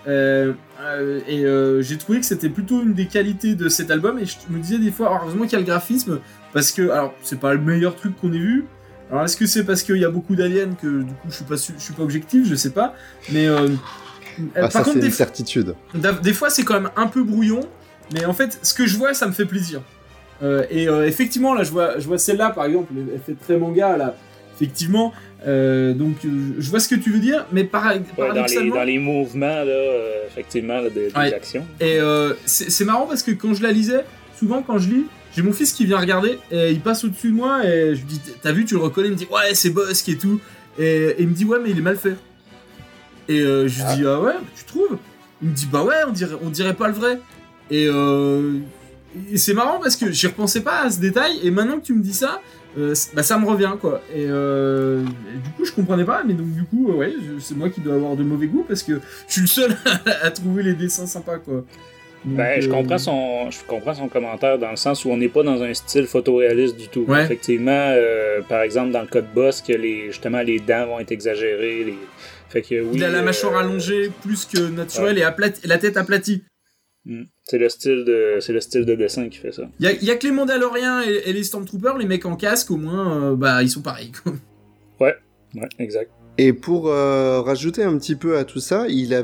J'ai trouvé que c'était plutôt une des qualités de cet album, et je me disais des fois, heureusement qu'il y a le graphisme, parce que, alors, c'est pas le meilleur truc qu'on ait vu. Alors, est-ce que c'est parce qu'il y a beaucoup d'aliens que, du coup, je suis pas objectif, je sais pas, mais Ah, ça par contre, c'est une certitude. des fois, c'est quand même un peu brouillon, mais en fait, ce que je vois, ça me fait plaisir. Effectivement, là, je vois celle-là, par exemple, elle fait très manga, là, effectivement. Donc, je vois ce que tu veux dire, mais paradoxalement... dans les mouvements, là, effectivement, là, des actions. Et c'est marrant parce que quand je la lisais, souvent quand je lis, j'ai mon fils qui vient regarder et il passe au-dessus de moi et je lui dis, t'as vu, tu le reconnais? Il me dit, ouais, c'est Bossk et tout. Et il me dit, ouais, mais il est mal fait. Et je lui dis, ah ouais, tu trouves? Il me dit, bah ouais, on dirait pas le vrai. Et c'est marrant parce que j'y repensais pas à ce détail, et maintenant que tu me dis ça, ça me revient, quoi. Et du coup, je comprenais pas, mais donc du coup, ouais, c'est moi qui dois avoir de mauvais goût parce que je suis le seul à trouver les dessins sympas, quoi. Donc, je comprends son commentaire dans le sens où on n'est pas dans un style photoréaliste du tout. Ouais. Effectivement, par exemple, dans le cas de Bossk, justement, les dents vont être exagérées. Fait que, oui, il a la mâchoire allongée plus que naturelle, et la tête aplatie. C'est le style de dessin qui fait ça. Il y a que les Mandaloriens et les Stormtroopers, les mecs en casque, au moins, ils sont pareils, quoi. Ouais, exact. Et pour rajouter un petit peu à tout ça, il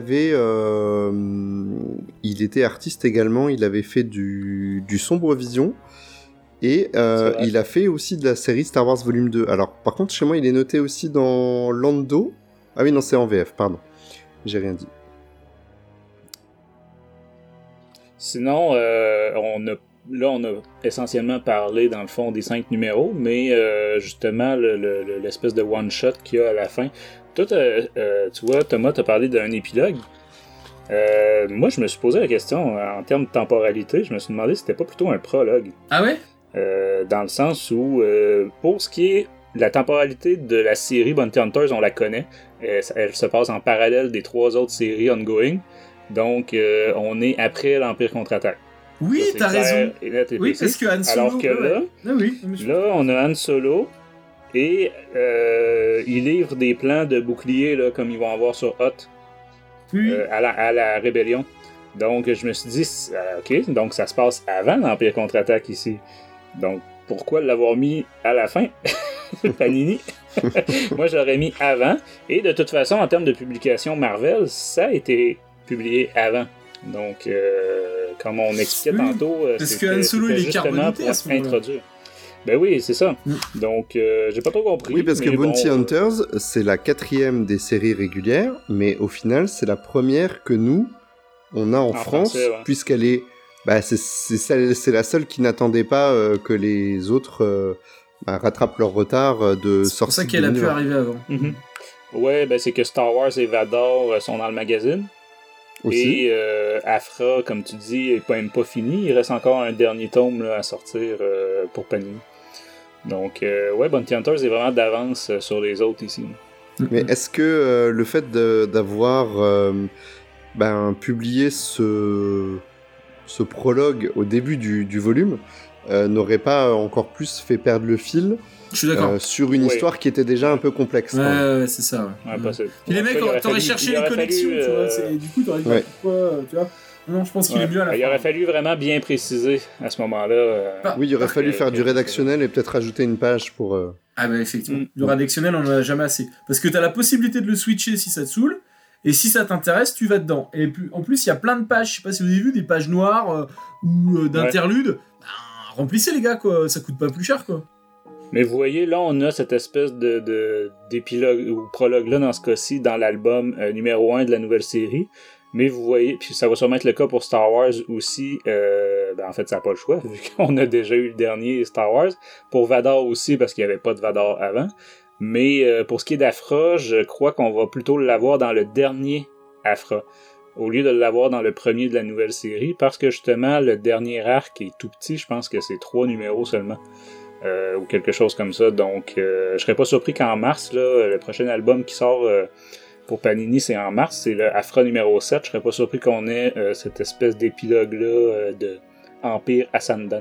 était artiste également, il avait fait du Sombre Vision, et il a fait aussi de la série Star Wars Volume 2. Alors, par contre, chez moi, il est noté aussi dans Lando. Ah oui, non, c'est en VF, pardon. J'ai rien dit. Sinon, on a essentiellement parlé, dans le fond, des 5 numéros, mais justement, l'espèce de one-shot qu'il y a à la fin. Toi, tu vois, Thomas, t'as parlé d'un épilogue. Moi, je me suis posé la question, en termes de temporalité, je me suis demandé si c'était pas plutôt un prologue. Ah ouais? Dans le sens où, pour ce qui est la temporalité de la série Bounty Hunters, on la connaît. Elle se passe en parallèle des 3 autres séries ongoing. Donc, on est après l'Empire contre-attaque. Oui, ça, t'as raison. Oui, parce que Han Solo... Alors que là, on a Han Solo, et il livre des plans de boucliers, là, comme ils vont avoir sur Hoth, à la Rébellion. Donc, je me suis dit, ok, donc ça se passe avant l'Empire contre-attaque ici. Donc, pourquoi l'avoir mis à la fin? Panini. Moi, j'aurais mis avant. Et de toute façon, en termes de publication Marvel, ça a été publié avant. Donc, comme on expliquait tantôt, parce que Han Solo, il est carbonisé à ce moment-là. Introduire. Ben oui, c'est ça. Donc, j'ai pas trop compris. Oui, parce que Bounty Hunters, c'est la 4e des séries régulières, mais au final, c'est la première que nous, on a en France, français, ouais. Puisqu'elle est... c'est la seule qui n'attendait pas que les autres rattrapent leur retard de sortie. C'est pour ça qu'elle a pu arriver avant. Mm-hmm. Ouais, ben c'est que Star Wars et Vador sont dans le magazine. Aussi. Et Afra, comme tu dis, est même pas fini. Il reste encore un dernier tome là, à sortir pour Panini. Donc, ouais, Bounty Hunters est vraiment d'avance sur les autres ici. Mais est-ce que le fait d'avoir publié ce prologue au début du volume n'aurait pas encore plus fait perdre le fil? Je suis d'accord. Sur une histoire qui était déjà un peu complexe. Ouais, c'est ça. Ouais, possible. Et les mecs, t'aurais cherché les connexions, tu vois. Du coup, t'aurais dit pourquoi, tu vois. Non, je pense qu'il est mieux à la fin. Il aurait fallu vraiment bien préciser à ce moment-là. Oui, il aurait fallu faire du rédactionnel et peut-être rajouter une page pour... Ah bah effectivement, du rédactionnel, on en a jamais assez. Parce que t'as la possibilité de le switcher si ça te saoule, et si ça t'intéresse, tu vas dedans. Et en plus, il y a plein de pages, je sais pas si vous avez vu, des pages noires ou d'interludes. Remplissez les gars, quoi, ça coûte pas plus cher, quoi. Mais vous voyez, là, on a cette espèce d'épilogue ou prologue là, dans ce cas-ci, dans l'album numéro 1 de la nouvelle série. Mais vous voyez, puis ça va sûrement être le cas pour Star Wars aussi, en fait, ça n'a pas le choix, vu qu'on a déjà eu le dernier Star Wars. Pour Vador aussi, parce qu'il n'y avait pas de Vador avant. Mais pour ce qui est d'Aphra, je crois qu'on va plutôt l'avoir dans le dernier Aphra, au lieu de l'avoir dans le premier de la nouvelle série, parce que justement, le dernier arc est tout petit, je pense que c'est 3 numéros seulement, ou quelque chose comme ça. Donc, je serais pas surpris qu'en mars, là, le prochain album qui sort pour Panini, c'est en mars, c'est le Aphra numéro 7. Je serais pas surpris qu'on ait cette espèce d'épilogue-là de Empire Ascendant.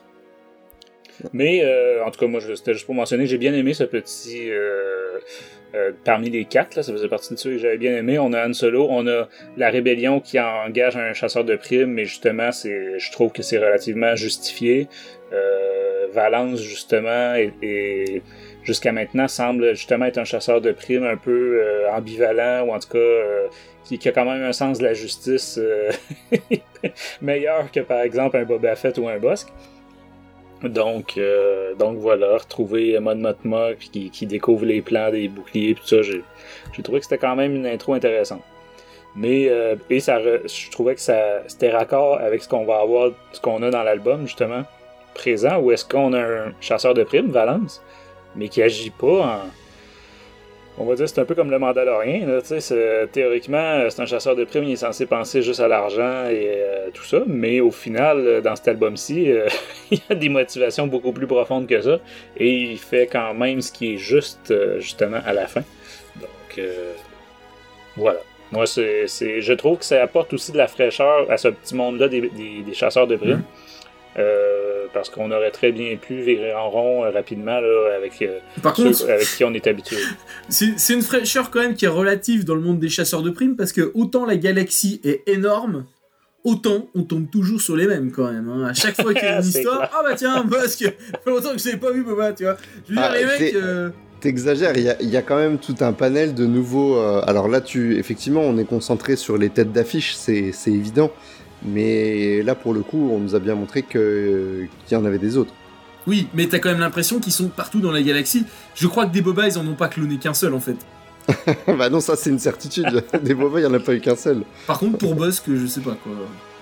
Mais, en tout cas, moi, c'était juste pour mentionner, j'ai bien aimé ce petit... parmi les 4, là, ça faisait partie de ceux que j'avais bien aimé. On a Han Solo, on a la rébellion qui engage un chasseur de primes, mais justement, je trouve que c'est relativement justifié. Valance, justement, et jusqu'à maintenant, semble justement être un chasseur de primes un peu ambivalent, ou en tout cas, qui a quand même un sens de la justice meilleur que, par exemple, un Boba Fett ou un Bossk. Donc voilà, retrouver Mon Mothma qui découvre les plans des boucliers, tout ça, j'ai trouvé que c'était quand même une intro intéressante. Mais je trouvais que c'était raccord avec ce qu'on a dans l'album justement présent, où est-ce qu'on a un chasseur de primes, Valance, mais qui agit pas on va dire c'est un peu comme le Mandalorien, là, théoriquement c'est un chasseur de primes, il est censé penser juste à l'argent et tout ça, mais au final dans cet album-ci il y a des motivations beaucoup plus profondes que ça, et il fait quand même ce qui est juste justement à la fin. Donc voilà, moi je trouve que ça apporte aussi de la fraîcheur à ce petit monde-là des chasseurs de primes. Parce qu'on aurait très bien pu virer en rond rapidement là, avec ceux avec qui on est habitué. C'est une fraîcheur quand même qui est relative dans le monde des chasseurs de primes, parce que autant la galaxie est énorme, autant on tombe toujours sur les mêmes quand même. Hein. À chaque fois qu'il y a une histoire, ah bah tiens, parce que ça fait longtemps que je n'avais pas vu Boba, tu vois. Je veux dire, les mecs... T'exagères, il y a quand même tout un panel de nouveaux... alors là, effectivement, on est concentré sur les têtes d'affiche, c'est évident. Mais là, pour le coup, on nous a bien montré qu'il y en avait des autres. Oui, mais t'as quand même l'impression qu'ils sont partout dans la galaxie. Je crois que des Boba, ils en ont pas cloné qu'un seul, en fait. Bah non, ça c'est une certitude. Des Boba, il y en a pas eu qu'un seul. Par contre, pour Bossk, je sais pas, quoi.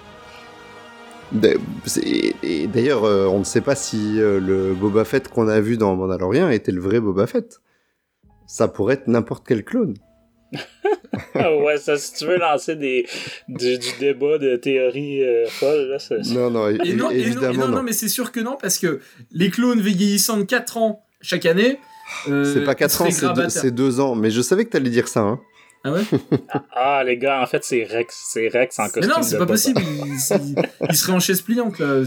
Et d'ailleurs, on ne sait pas si le Boba Fett qu'on a vu dans Mandalorian était le vrai Boba Fett. Ça pourrait être n'importe quel clone. Ouais, ça, si tu veux lancer du débat de théorie folle, là, c'est... Non, évidemment non, mais c'est sûr que non, parce que les clones vieillissant de 4 ans chaque année... c'est pas 4 ans, c'est 2 ans, mais je savais que t'allais dire ça, hein. Ah ouais? Les gars, en fait, c'est Rex. C'est Rex en costume. Mais non, c'est pas possible. Il serait en chaise pliante, là.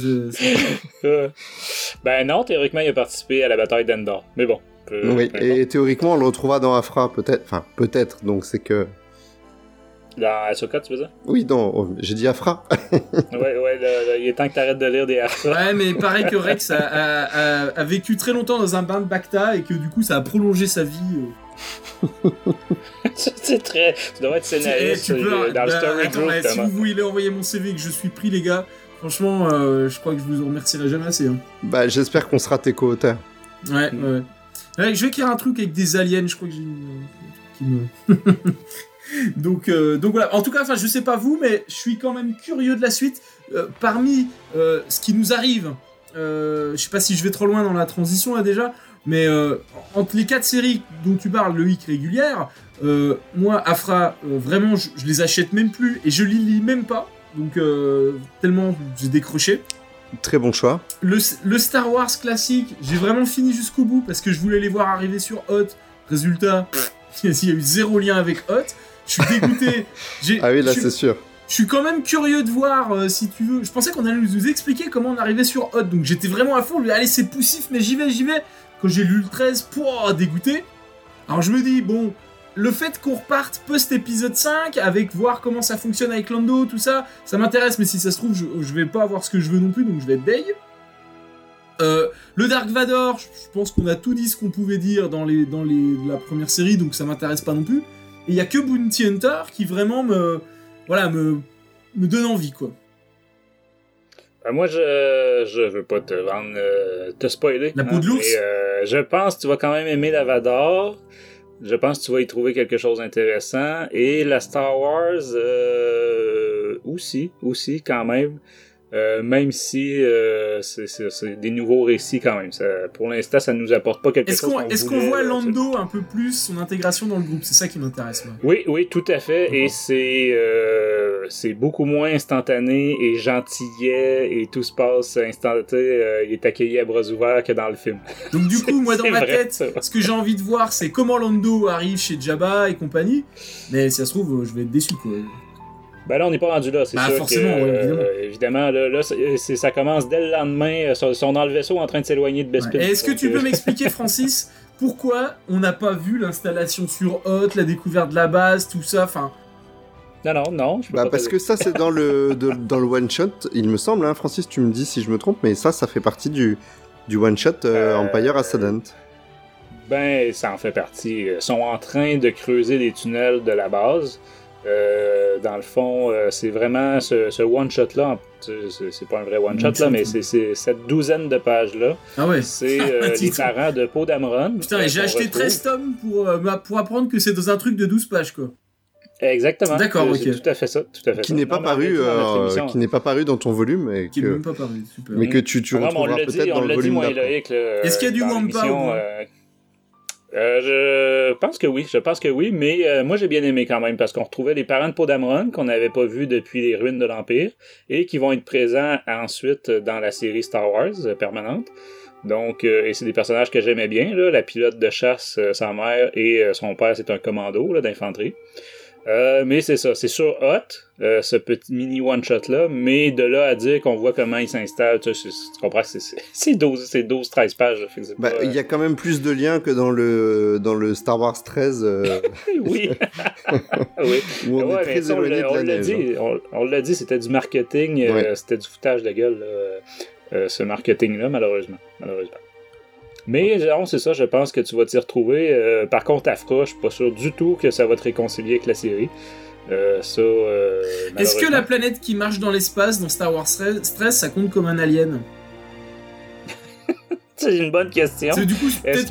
Ben non, théoriquement, il a participé à la bataille d'Endor. Mais bon. Oui, et théoriquement, on le retrouvera dans Aphra, peut-être. Enfin, peut-être, donc c'est que... Dans Ahsoka, tu veux dire? Oui, j'ai dit Aphra. ouais, il est temps que t'arrêtes de lire des Aphra. Ouais, mais pareil que Rex a vécu très longtemps dans un bain de Bacta, et que du coup, ça a prolongé sa vie... C'est très... Tu dois être scénariste dans le story group. Si vous voulez envoyer mon CV et que je suis pris, les gars, franchement, je crois que je vous en remercierai jamais assez. Hein. Bah, j'espère qu'on sera tes co-auteurs. Ouais. Je vais écrire un truc avec des aliens, je crois que j'ai qui me... donc voilà. En tout cas, je sais pas vous, mais je suis quand même curieux de la suite. Parmi ce qui nous arrive, je sais pas si je vais trop loin dans la transition là déjà, mais entre les 4 séries dont tu parles, le hic régulière, moi, Aphra, vraiment, je les achète même plus et je les lis même pas. Donc, tellement j'ai décroché. Très bon choix. Le Star Wars classique, j'ai vraiment fini jusqu'au bout parce que je voulais les voir arriver sur Hot. Résultat, il y a eu 0 lien avec Hot. Je suis dégoûté. Ah oui, là, c'est sûr. Je suis quand même curieux de voir, si tu veux. Je pensais qu'on allait nous expliquer comment on arrivait sur Hot. Donc, j'étais vraiment à fond. Allez, c'est poussif, mais j'y vais. Quand j'ai lu le 13, dégoûté. Alors, je me dis, bon... Le fait qu'on reparte post-épisode 5, avec voir comment ça fonctionne avec Lando, tout ça, ça m'intéresse, mais si ça se trouve, je vais pas avoir ce que je veux non plus, donc je vais être deg. Le Dark Vador, je pense qu'on a tout dit ce qu'on pouvait dire dans la première série, donc ça m'intéresse pas non plus. Et il y a que Bounty Hunter qui vraiment me donne envie, quoi. Moi, je veux pas te spoiler. La peau de l'ours. Mais je pense que tu vas quand même aimer la Vador. Je pense que tu vas y trouver quelque chose d'intéressant. Et la Star Wars, aussi, quand même. même si c'est des nouveaux récits quand même. Pour l'instant, ça nous apporte pas quelque chose. Est-ce qu'on voit Lando un peu plus, son intégration dans le groupe? C'est ça qui m'intéresse, moi. Oui, tout à fait. Et c'est beaucoup moins instantané et gentillet et tout se passe instantané. Il est accueilli à bras ouverts que dans le film. Donc du coup, moi dans ma tête, ça. ce que j'ai envie de voir, c'est comment Lando arrive chez Jabba et compagnie. Mais si ça se trouve, je vais être déçu, quoi. Ben là, on n'est pas rendu là, c'est sûr forcément, que, évidemment, là ça commence dès le lendemain, ils sont dans le vaisseau en train de s'éloigner de Bespin. Ouais. Est-ce que tu peux m'expliquer, Francis, pourquoi on n'a pas vu l'installation sur Hoth, la découverte de la base, tout ça, enfin... Non, je peux pas parce que ça, c'est dans le one-shot, il me semble, hein, Francis, tu me dis si je me trompe, mais ça fait partie du one-shot Empire Ascendant. Ben, ça en fait partie. Ils sont en train de creuser les tunnels de la base. Dans le fond, c'est vraiment ce one-shot-là, c'est pas un vrai one-shot, là, mais c'est cette douzaine de pages-là. Ah ouais. C'est les parents de Poe Dameron. Putain, et j'ai acheté 13 tomes pour apprendre que c'est dans un truc de 12 pages, quoi. Exactement. D'accord, ok. C'est tout à fait ça. Qui n'est pas paru dans ton volume. Et qui n'est même pas paru, super. Mais que tu retrouveras peut-être dans le volume d'après. Est-ce qu'il y a du Wampa je pense que oui, mais moi j'ai bien aimé quand même parce qu'on retrouvait les parents de Poe Dameron qu'on n'avait pas vus depuis les ruines de l'Empire et qui vont être présents ensuite dans la série Star Wars permanente. Donc, et c'est des personnages que j'aimais bien, là, la pilote de chasse, sa mère, et son père c'est un commando là, d'infanterie. Mais c'est ça, c'est sur Hoth, ce petit mini one-shot-là, mais de là à dire qu'on voit comment il s'installe, tu comprends que c'est 12-13 pages. Il y a quand même plus de liens que dans le Star Wars 13. Oui. Oui. Où on est très ça, éloigné de la neige. On l'a dit, c'était du marketing, c'était du foutage de gueule, ce marketing-là, malheureusement. Mais non, c'est ça, je pense que tu vas t'y retrouver. Par contre, Afra, je suis pas sûr du tout que ça va te réconcilier avec la série. Est-ce que la planète qui marche dans l'espace dans Star Wars 13, ça compte comme un alien? C'est une bonne question. Du coup, est-ce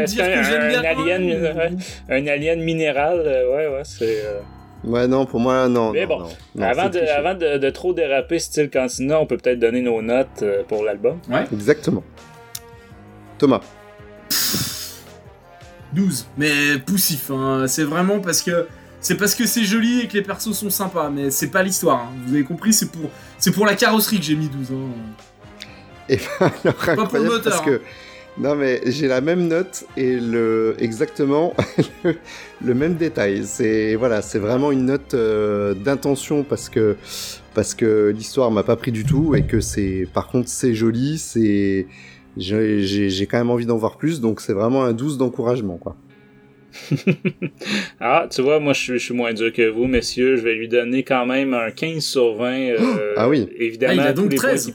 qu'un alien minéral, ouais, c'est... Ouais, non, pour moi, non. Mais bon, avant de trop déraper style Cantina, on peut peut-être donner nos notes pour l'album. Ouais. Exactement. Thomas. 12, mais poussif, hein. C'est vraiment parce que c'est joli et que les persos sont sympas, mais c'est pas l'histoire, hein. Vous avez compris, c'est pour la carrosserie que j'ai mis 12, hein. Et ben, alors, pas pour le moteur, parce que... hein. Non mais j'ai la même note et exactement le même détail. C'est vraiment une note d'intention parce que l'histoire m'a pas pris du tout et que par contre c'est joli, j'ai quand même envie d'en voir plus, donc c'est vraiment un 12 d'encouragement, quoi. Ah, tu vois, moi je suis moins dur que vous, messieurs. Je vais lui donner quand même un 15 sur 20. Ah oui. Évidemment, il a donc tous les 13.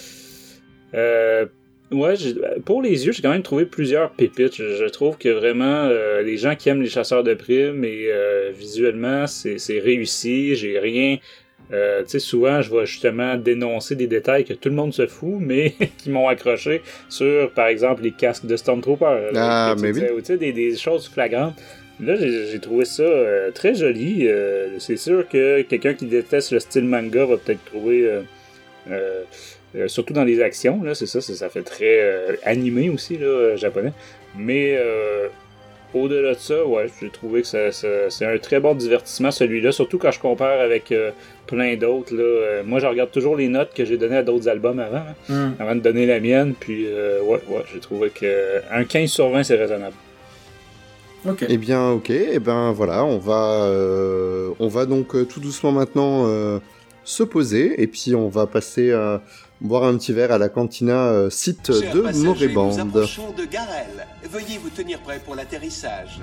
Ouais, pour les yeux, j'ai quand même trouvé plusieurs pépites. Je trouve que vraiment, les gens qui aiment les chasseurs de primes et visuellement, c'est réussi. J'ai rien... tu sais, souvent, je vais justement dénoncer des détails que tout le monde se fout, mais qui m'ont accroché sur, par exemple, les casques de Stormtrooper. Mais oui. Tu sais, des choses flagrantes. Là, j'ai trouvé ça très joli. C'est sûr que quelqu'un qui déteste le style manga va peut-être trouver... surtout dans les actions, là, c'est ça fait très animé aussi, là, japonais. Mais au-delà de ça, ouais, j'ai trouvé que c'est un très bon divertissement, celui-là, surtout quand je compare avec plein d'autres. Là. Moi, je regarde toujours les notes que j'ai données à d'autres albums avant de donner la mienne, puis ouais, j'ai trouvé qu'un 15 sur 20, c'est raisonnable. Ok. Eh bien, ok, voilà, on va donc tout doucement maintenant se poser, et puis on va passer boire un petit verre à la cantina site Chers de passagers, Morébande. nous approchons de Garel. Veuillez vous tenir prêt pour l'atterrissage.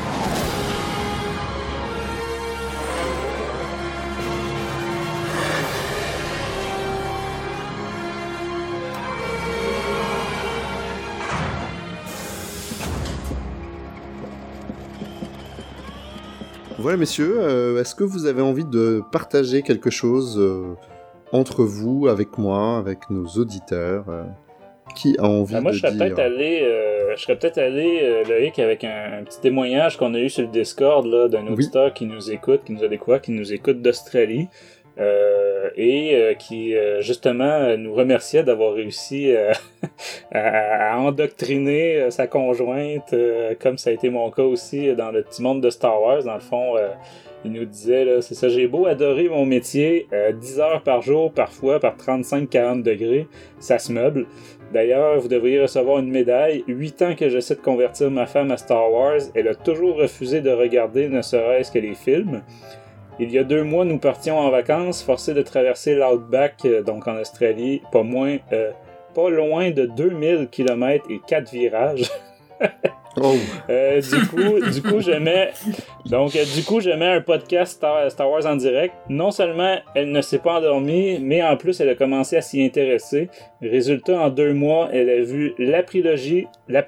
Voilà, messieurs, est-ce que vous avez envie de partager quelque chose entre vous, avec moi, avec nos auditeurs qui a envie moi, de je serais peut-être allé, Loïc, avec un petit témoignage qu'on a eu sur le Discord là, d'un auditeur qui nous écoute, qui nous a découvert, qui nous écoute d'Australie. et qui justement nous remerciait d'avoir réussi à endoctriner sa conjointe, comme ça a été mon cas aussi dans le petit monde de Star Wars. Dans le fond, il nous disait, là, c'est ça, j'ai beau adorer mon métier, 10 heures par jour, parfois par 35-40 degrés, ça se meuble. D'ailleurs, vous devriez recevoir une médaille. 8 ans que j'essaie de convertir ma femme à Star Wars, elle a toujours refusé de regarder ne serait-ce que les films. Il y a 2 mois, nous partions en vacances, forcés de traverser l'Outback, donc en Australie, pas loin de 2000 km et 4 virages. Oh. Du coup, je mets un podcast Star Wars en direct. Non seulement elle ne s'est pas endormie, mais en plus elle a commencé à s'y intéresser. Résultat, en 2 mois, elle a vu la trilogie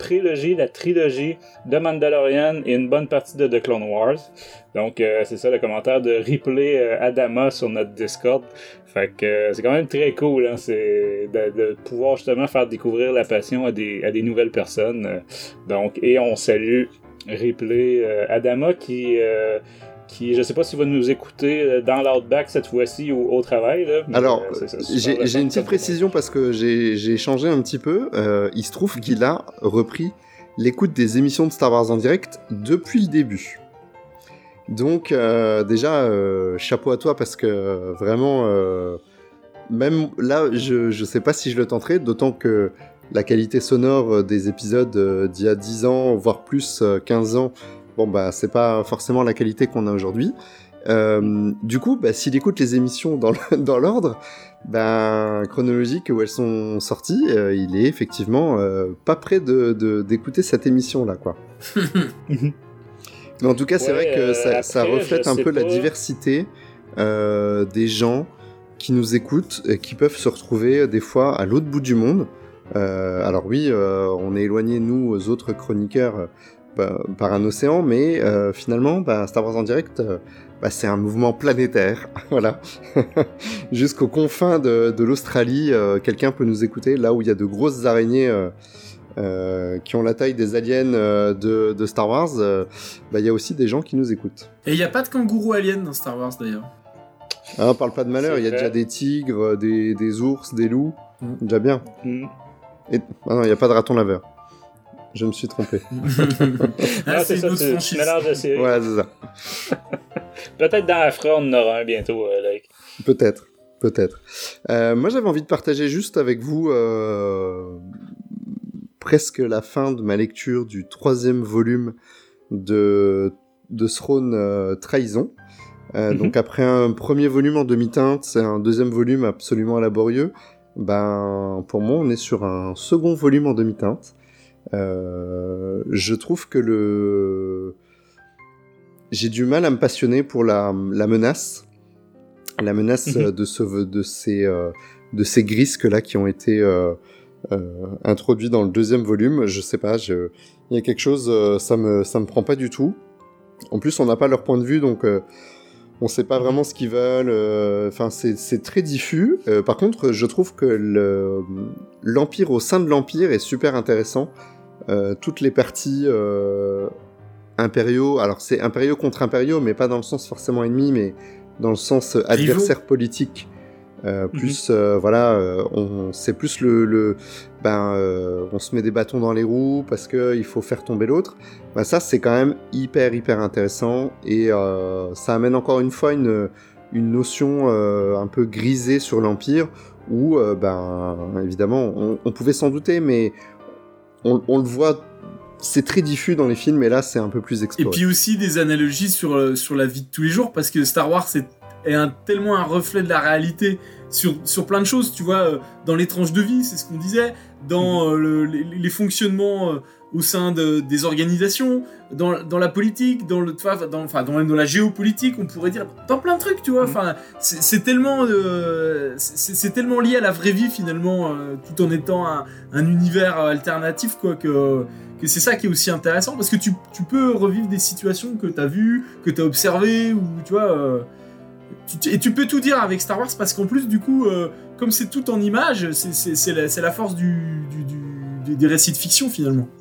de Mandalorian et une bonne partie de The Clone Wars. Donc c'est ça le commentaire de Ripley Adama sur notre Discord. Fait que c'est quand même très cool, hein, c'est de pouvoir justement faire découvrir la passion à des nouvelles personnes. Donc, et on salue Ripley Adama qui je sais pas s'il va nous écouter dans l'Outback cette fois-ci ou au travail. Là, alors, j'ai une petite précision parce que j'ai échangé un petit peu. Il se trouve qu'il a repris l'écoute des émissions de Star Wars en direct depuis le début. Donc déjà chapeau à toi parce que vraiment même là je sais pas si je le tenterai, d'autant que la qualité sonore des épisodes d'il y a 10 ans voire plus 15 ans, bon bah c'est pas forcément la qualité qu'on a aujourd'hui. Du coup bah, s'il écoute les émissions dans l'ordre chronologique où elles sont sorties, il est effectivement pas prêt d'écouter cette émission là quoi. Mais en tout cas, c'est vrai que ça reflète un peu la diversité des gens qui nous écoutent et qui peuvent se retrouver des fois à l'autre bout du monde. Alors oui, on est éloignés, nous, aux autres chroniqueurs, par un océan, mais finalement, Star Wars en direct, c'est un mouvement planétaire. Voilà. Jusqu'aux confins de l'Australie, quelqu'un peut nous écouter, là où il y a de grosses araignées... qui ont la taille des aliens de Star Wars, il y a aussi des gens qui nous écoutent. Et il n'y a pas de kangourou alien dans Star Wars d'ailleurs. Ah, on parle pas de malheur, il y a déjà des tigres, des ours, des loups, déjà bien. Et... Ah non, il n'y a pas de raton laveur. Je me suis trompé. C'est une autre franchise. Mélange de séries. Ouais, c'est ça. Peut-être dans Afra, on en aura un bientôt, Loïc. Peut-être. Moi, j'avais envie de partager juste avec vous presque la fin de ma lecture du 3e volume de Throne Trahison. Donc après un premier volume en demi-teinte, c'est un 2e volume absolument laborieux. Pour moi, on est sur un second volume en demi-teinte. Je trouve que j'ai du mal à me passionner pour la menace. La menace de ces grisques là qui ont été introduits dans le 2e volume. Je sais pas, il y a quelque chose, ça me prend pas du tout. En plus, on n'a pas leur point de vue, donc on sait pas vraiment ce qu'ils veulent. Enfin, c'est très diffus. Par contre, je trouve que l'Empire au sein de l'Empire est super intéressant. Toutes les parties impériaux, alors c'est impériaux contre impériaux, mais pas dans le sens forcément ennemi, mais dans le sens adversaire politique. Plus c'est plus on se met des bâtons dans les roues parce que il faut faire tomber l'autre. Ça c'est quand même hyper intéressant et ça amène encore une fois une notion un peu grisée sur l'Empire où évidemment on pouvait s'en douter, mais on le voit, c'est très diffus dans les films, et là c'est un peu plus exploré. Et puis aussi des analogies sur la vie de tous les jours, parce que Star Wars est tellement un reflet de la réalité sur plein de choses, tu vois, dans les tranches de vie, c'est ce qu'on disait, dans les fonctionnements au sein des organisations, dans la politique, dans la géopolitique, on pourrait dire, dans plein de trucs, tu vois, enfin, c'est tellement lié à la vraie vie finalement, tout en étant un univers alternatif, quoi, que c'est ça qui est aussi intéressant, parce que tu peux revivre des situations que t'as vues, que t'as observées, ou tu vois, et tu peux tout dire avec Star Wars, parce qu'en plus du coup, comme c'est tout en images, c'est la force des récits de fiction finalement.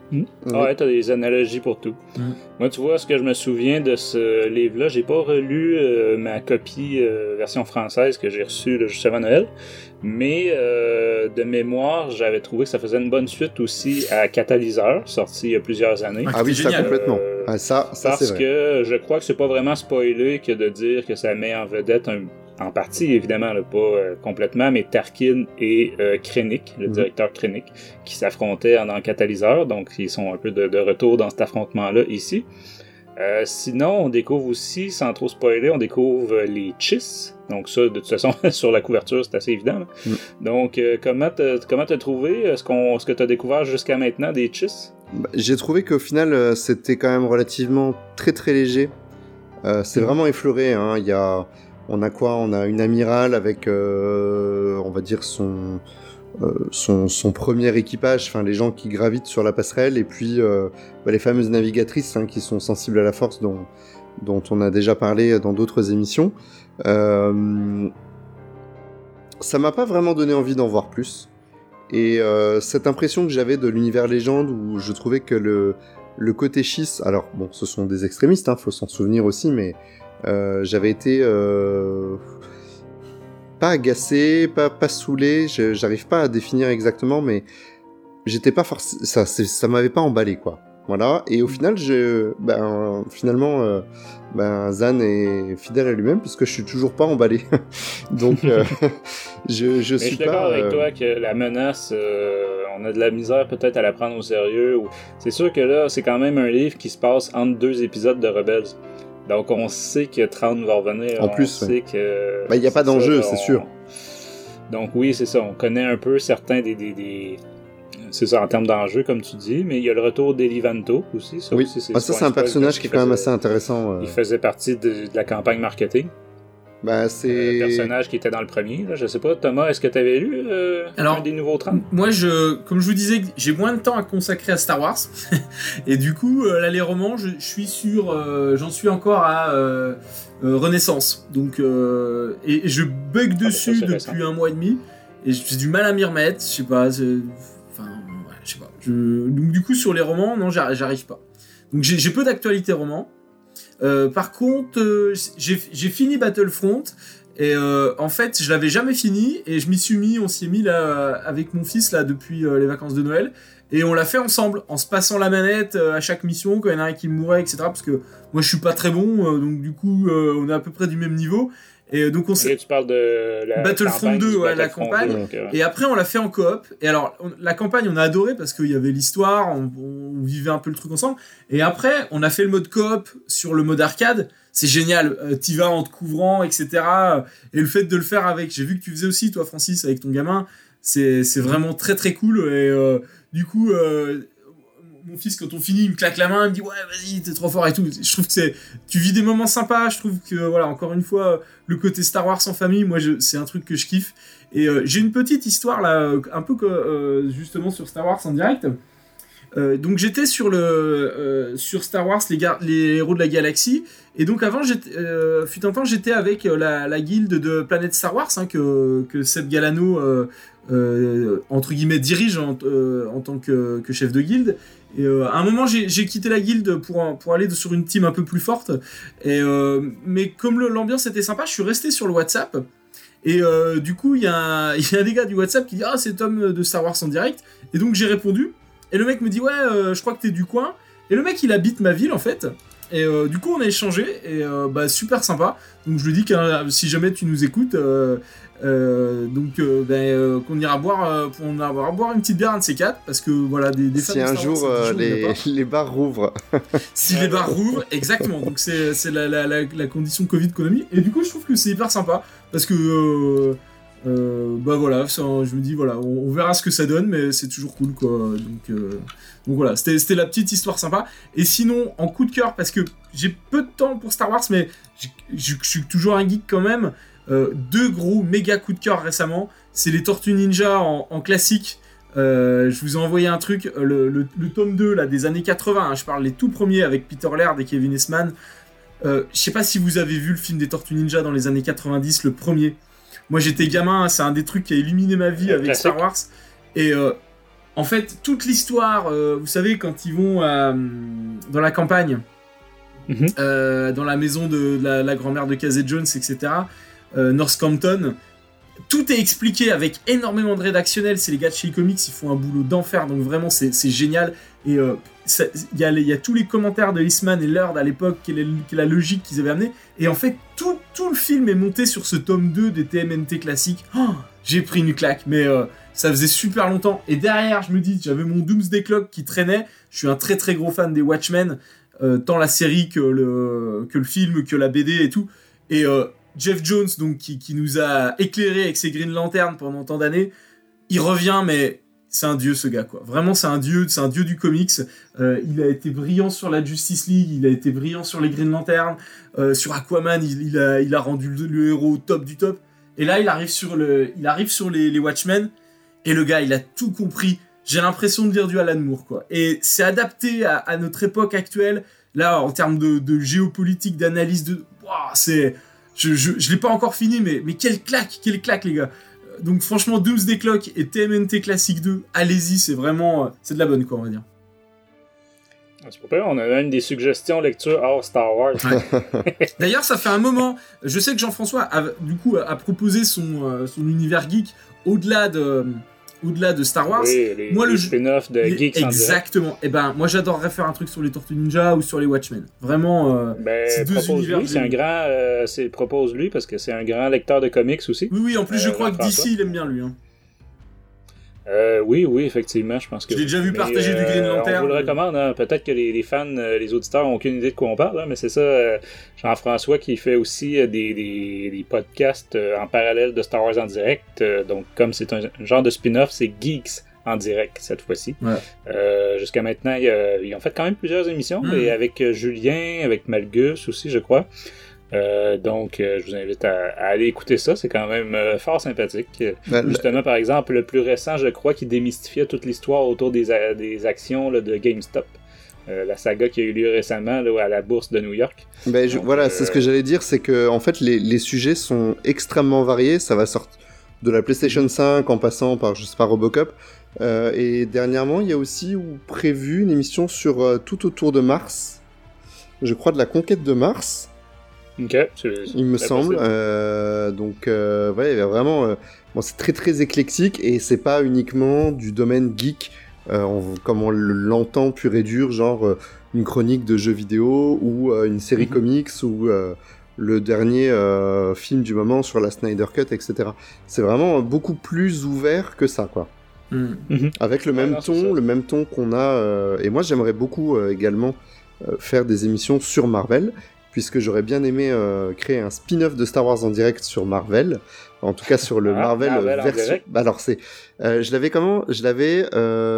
Ouais, t'as des analogies pour tout. Moi, tu vois, ce que je me souviens de ce livre-là, j'ai pas relu ma copie version française que j'ai reçue là, juste avant Noël, mais de mémoire, j'avais trouvé que ça faisait une bonne suite aussi à Catalyseur, sorti il y a plusieurs années. Ah oui, ça génial. complètement. Ça Parce c'est vrai. que je crois que c'est pas vraiment spoilé que de dire que ça met en vedette en partie, évidemment, là, pas complètement, mais Tarkin et Krennic, le directeur Krennic, qui s'affrontaient dans Catalyseur, donc ils sont un peu de retour dans cet affrontement-là ici. Sinon, on découvre aussi, sans trop spoiler, on découvre les Chiss. Donc ça, de toute façon, sur la couverture, c'est assez évident. Là. Donc, comment t'as trouvé ce que t'as découvert jusqu'à maintenant des Chiss? J'ai trouvé qu'au final, c'était quand même relativement très très léger. C'est vraiment effleuré, hein. On a quoi ? On a une amirale avec, on va dire, son premier équipage, enfin les gens qui gravitent sur la passerelle, et puis les fameuses navigatrices qui sont sensibles à la force, dont on a déjà parlé dans d'autres émissions. Ça m'a pas vraiment donné envie d'en voir plus. Et cette impression que j'avais de l'univers légende, où je trouvais que le côté Chiss, alors bon, ce sont des extrémistes, faut s'en souvenir aussi, mais j'avais été pas agacé, pas saoulé, j'arrive pas à définir exactement, mais j'étais pas ça m'avait pas emballé, quoi. Voilà, et au final, finalement, Zan est fidèle à lui-même, puisque je suis toujours pas emballé. Donc, je suis pas... Je suis d'accord avec toi que la menace, on a de la misère peut-être à la prendre au sérieux. C'est sûr que là, c'est quand même un livre qui se passe entre 2 épisodes de Rebels. Donc, on sait que Thrawn va revenir. En plus, sait que... il n'y a pas d'enjeu, c'est sûr. Donc, oui, c'est ça. On connaît un peu certains des... C'est ça, en termes d'enjeux, comme tu dis. Mais il y a le retour d'Elivanto aussi. Ça, oui, aussi, ça c'est un personnage qui est quand même assez intéressant. Il faisait partie de la campagne marketing. C'est... Le personnage qui était dans le premier. Là. Je sais pas, Thomas, est-ce que tu avais lu un des nouveaux 30? Moi, comme je vous disais, j'ai moins de temps à consacrer à Star Wars. Et du coup, là, les romans, je suis j'en suis encore à Renaissance. Donc, et je bug dessus depuis 1 mois et demi. Et j'ai du mal à m'y remettre. Je sais pas. Je sais pas. Donc, du coup, sur les romans, non, j'arrive pas. Donc, j'ai peu d'actualité romans. Par contre, j'ai fini Battlefront et en fait je l'avais jamais fini et on s'y est mis là avec mon fils là depuis les vacances de Noël et on l'a fait ensemble en se passant la manette à chaque mission quand il y en a un qui mourait, etc. Parce que moi je suis pas très bon donc du coup on est à peu près du même niveau. Et donc tu parles de la Battlefront 2, la Battlefront campagne. 2, donc, Et après, on l'a fait en coop. Et alors, la campagne, on a adoré parce qu'il y avait l'histoire, on vivait un peu le truc ensemble. Et après, on a fait le mode coop sur le mode arcade. C'est génial. T'y vas en te couvrant, etc. Et le fait de le faire avec... J'ai vu que tu faisais aussi, toi, Francis, avec ton gamin. C'est vraiment très, très cool. Et du coup... mon fils, quand on finit, il me claque la main, il me dit ouais, vas-y, t'es trop fort et tout. Je trouve que tu vis des moments sympas. Je trouve que voilà, encore une fois, le côté Star Wars en famille, moi, c'est un truc que je kiffe. Et j'ai une petite histoire là, un peu justement sur Star Wars en direct. Donc j'étais sur Star Wars, les héros de la galaxie. Et donc avant, fut un temps, j'étais avec la guilde de Planète Star Wars que Seb Galano entre guillemets dirige en tant que chef de guilde. Et à un moment j'ai quitté la guilde pour aller sur une team un peu plus forte. Et mais comme l'ambiance était sympa, je suis resté sur le WhatsApp. Et du coup il y a un des gars du WhatsApp qui dit c'est Tom de Star Wars en direct. Et donc j'ai répondu. Et le mec me dit je crois que t'es du coin. Et le mec il habite ma ville en fait. Et du coup on a échangé et super sympa. Donc je lui dis que si jamais tu nous écoutes qu'on ira boire une petite bière un de ces 4 parce que voilà des si un jour les bars rouvrent. Si les bars rouvrent, exactement. Donc c'est la condition Covid qu'on a mis. Et du coup je trouve que c'est hyper sympa parce que voilà, je me dis voilà, on verra ce que ça donne, mais c'est toujours cool quoi. Donc voilà, c'était la petite histoire sympa. Et sinon, en coup de cœur, parce que j'ai peu de temps pour Star Wars, mais je suis toujours un geek quand même. 2 gros méga coups de cœur récemment, c'est les Tortues Ninja en classique. Je vous ai envoyé un truc, le tome 2 là, des années 80, je parle les tout premiers avec Peter Laird et Kevin Eastman. Je sais pas si vous avez vu le film des Tortues Ninja dans les années 90, le premier. Moi j'étais gamin, c'est un des trucs qui a illuminé ma vie avec classique. Star Wars. Et En fait, toute l'histoire, vous savez, quand ils vont dans la campagne, dans la maison de la grand-mère de Casey Jones, etc., Northampton, tout est expliqué avec énormément de rédactionnel. C'est les gars de chez Comics, ils font un boulot d'enfer, donc vraiment c'est génial. Et il y a tous les commentaires de Eastman et Laird à l'époque, quelle est la logique qu'ils avaient amenée. Et en fait, tout le film est monté sur ce tome 2 des TMNT classiques. Oh, j'ai pris une claque, mais ça faisait super longtemps. Et derrière, je me dis, j'avais mon Doomsday Clock qui traînait. Je suis un très très gros fan des Watchmen, tant la série que le film, que la BD et tout. Et Jeff Jones, donc, qui nous a éclairé avec ses Green Lantern pendant tant d'années, il revient, mais c'est un dieu, ce gars, quoi. Vraiment, c'est un dieu du comics. Il a été brillant sur la Justice League, il a été brillant sur les Green Lantern, sur Aquaman, il a rendu le héros au top du top. Et là, il arrive sur les Watchmen, et le gars, il a tout compris. J'ai l'impression de lire du Alan Moore, quoi. Et c'est adapté à notre époque actuelle. Là, en termes de géopolitique, d'analyse c'est... Je l'ai pas encore fini, mais quelle claque, les gars. Donc franchement, Doomsday Clock et TMNT Classic 2, allez-y, c'est vraiment... c'est de la bonne, quoi, on va dire. C'est pas pire, on a une des suggestions lecture hors Star Wars. Ouais. D'ailleurs, ça fait un moment, je sais que Jean-François a proposé son univers geek au-delà de Star Wars. Oui, les spin-offs de Geeks en direct. Exactement. Et ben, moi, j'adorerais faire un truc sur les Tortues Ninja ou sur les Watchmen. Vraiment, c'est deux univers. Lui, propose-lui, parce que c'est un grand lecteur de comics aussi. Oui, en plus, je crois que DC, il aime bien lui. Hein. Oui, effectivement, je pense que... Je l'ai déjà vu partager du Green Lantern. On vous le recommande, hein. Peut-être que les fans, les auditeurs n'ont aucune idée de quoi on parle, hein, mais c'est ça, Jean-François qui fait aussi des podcasts en parallèle de Star Wars en direct, donc comme c'est un genre de spin-off, c'est Geeks en direct cette fois-ci. Ouais. Jusqu'à maintenant, ils ont fait quand même plusieurs émissions, et avec Julien, avec Malgus aussi, je crois. Donc, je vous invite à aller écouter ça, c'est quand même fort sympathique. Justement, par exemple, le plus récent, je crois, qui démystifiait toute l'histoire autour des actions là, de GameStop. La saga qui a eu lieu récemment là, à la bourse de New York. Donc, voilà, c'est ce que j'allais dire, c'est que en fait, les sujets sont extrêmement variés. Ça va sortir de la PlayStation 5 en passant par, je sais pas, Robocop. Et dernièrement, il y a aussi prévu une émission sur tout autour de Mars. Je crois de la conquête de Mars. Okay, il me semble. Donc, ouais, il y a vraiment. C'est très très éclectique et c'est pas uniquement du domaine geek comme on l'entend pur et dur, genre une chronique de jeux vidéo ou une série comics ou le dernier film du moment sur la Snyder Cut, etc. C'est vraiment beaucoup plus ouvert que ça, quoi. Avec le même ton qu'on a. Et moi, j'aimerais beaucoup également faire des émissions sur Marvel. Puisque j'aurais bien aimé créer un spin-off de Star Wars en direct sur Marvel, en tout cas sur le Marvel version. Alors je l'avais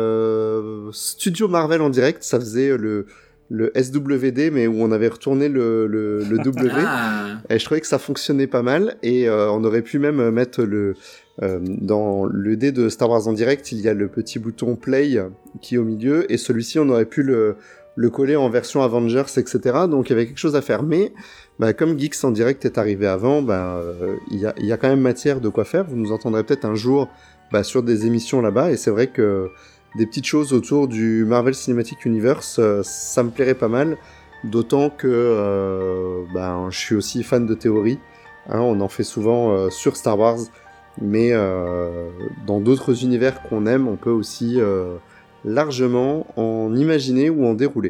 Studio Marvel en direct, ça faisait le SWD, mais où on avait retourné le W. Et je trouvais que ça fonctionnait pas mal, et on aurait pu même mettre dans le D de Star Wars en direct, il y a le petit bouton play qui est au milieu, et celui-ci on aurait pu le coller en version Avengers, etc. Donc il y avait quelque chose à faire. Mais comme Geeks en direct est arrivé avant, il y a quand même matière de quoi faire. Vous nous entendrez peut-être un jour sur des émissions là-bas. Et c'est vrai que des petites choses autour du Marvel Cinematic Universe, ça me plairait pas mal. D'autant que je suis aussi fan de théorie. Hein, on en fait souvent sur Star Wars. Mais dans d'autres univers qu'on aime, on peut aussi... largement en imaginer ou en dérouler.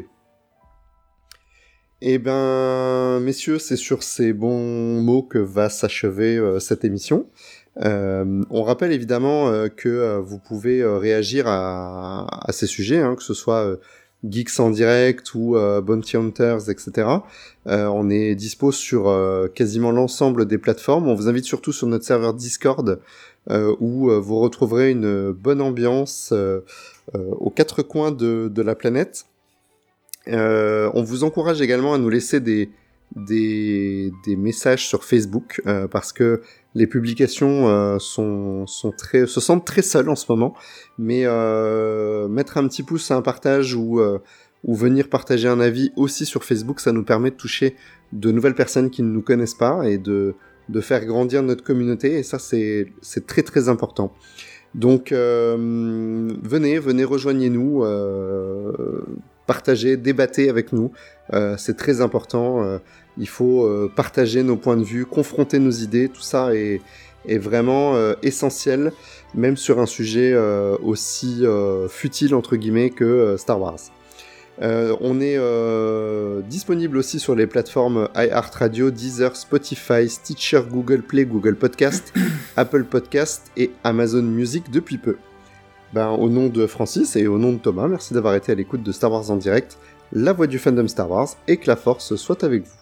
Eh ben, messieurs, c'est sur ces bons mots que va s'achever cette émission. On rappelle évidemment que vous pouvez réagir à ces sujets, hein, que ce soit Geeks en direct ou Bounty Hunters, etc. On est dispo sur quasiment l'ensemble des plateformes. On vous invite surtout sur notre serveur Discord où vous retrouverez une bonne ambiance aux quatre coins de la planète. On vous encourage également à nous laisser des messages sur Facebook parce que les publications se sentent très seules en ce moment, mais mettre un petit pouce à un partage ou venir partager un avis aussi sur Facebook, ça nous permet de toucher de nouvelles personnes qui ne nous connaissent pas et de faire grandir notre communauté, et ça c'est très très important. Donc venez, rejoignez-nous, partagez, débattez avec nous, c'est très important, il faut partager nos points de vue, confronter nos idées, tout ça est vraiment essentiel, même sur un sujet aussi futile entre guillemets que Star Wars. On est disponible aussi sur les plateformes iHeartRadio, Deezer, Spotify, Stitcher, Google Play, Google Podcast, Apple Podcast et Amazon Music depuis peu. Au nom de Francis et au nom de Thomas, merci d'avoir été à l'écoute de Star Wars en direct, la voix du fandom Star Wars, et que la force soit avec vous.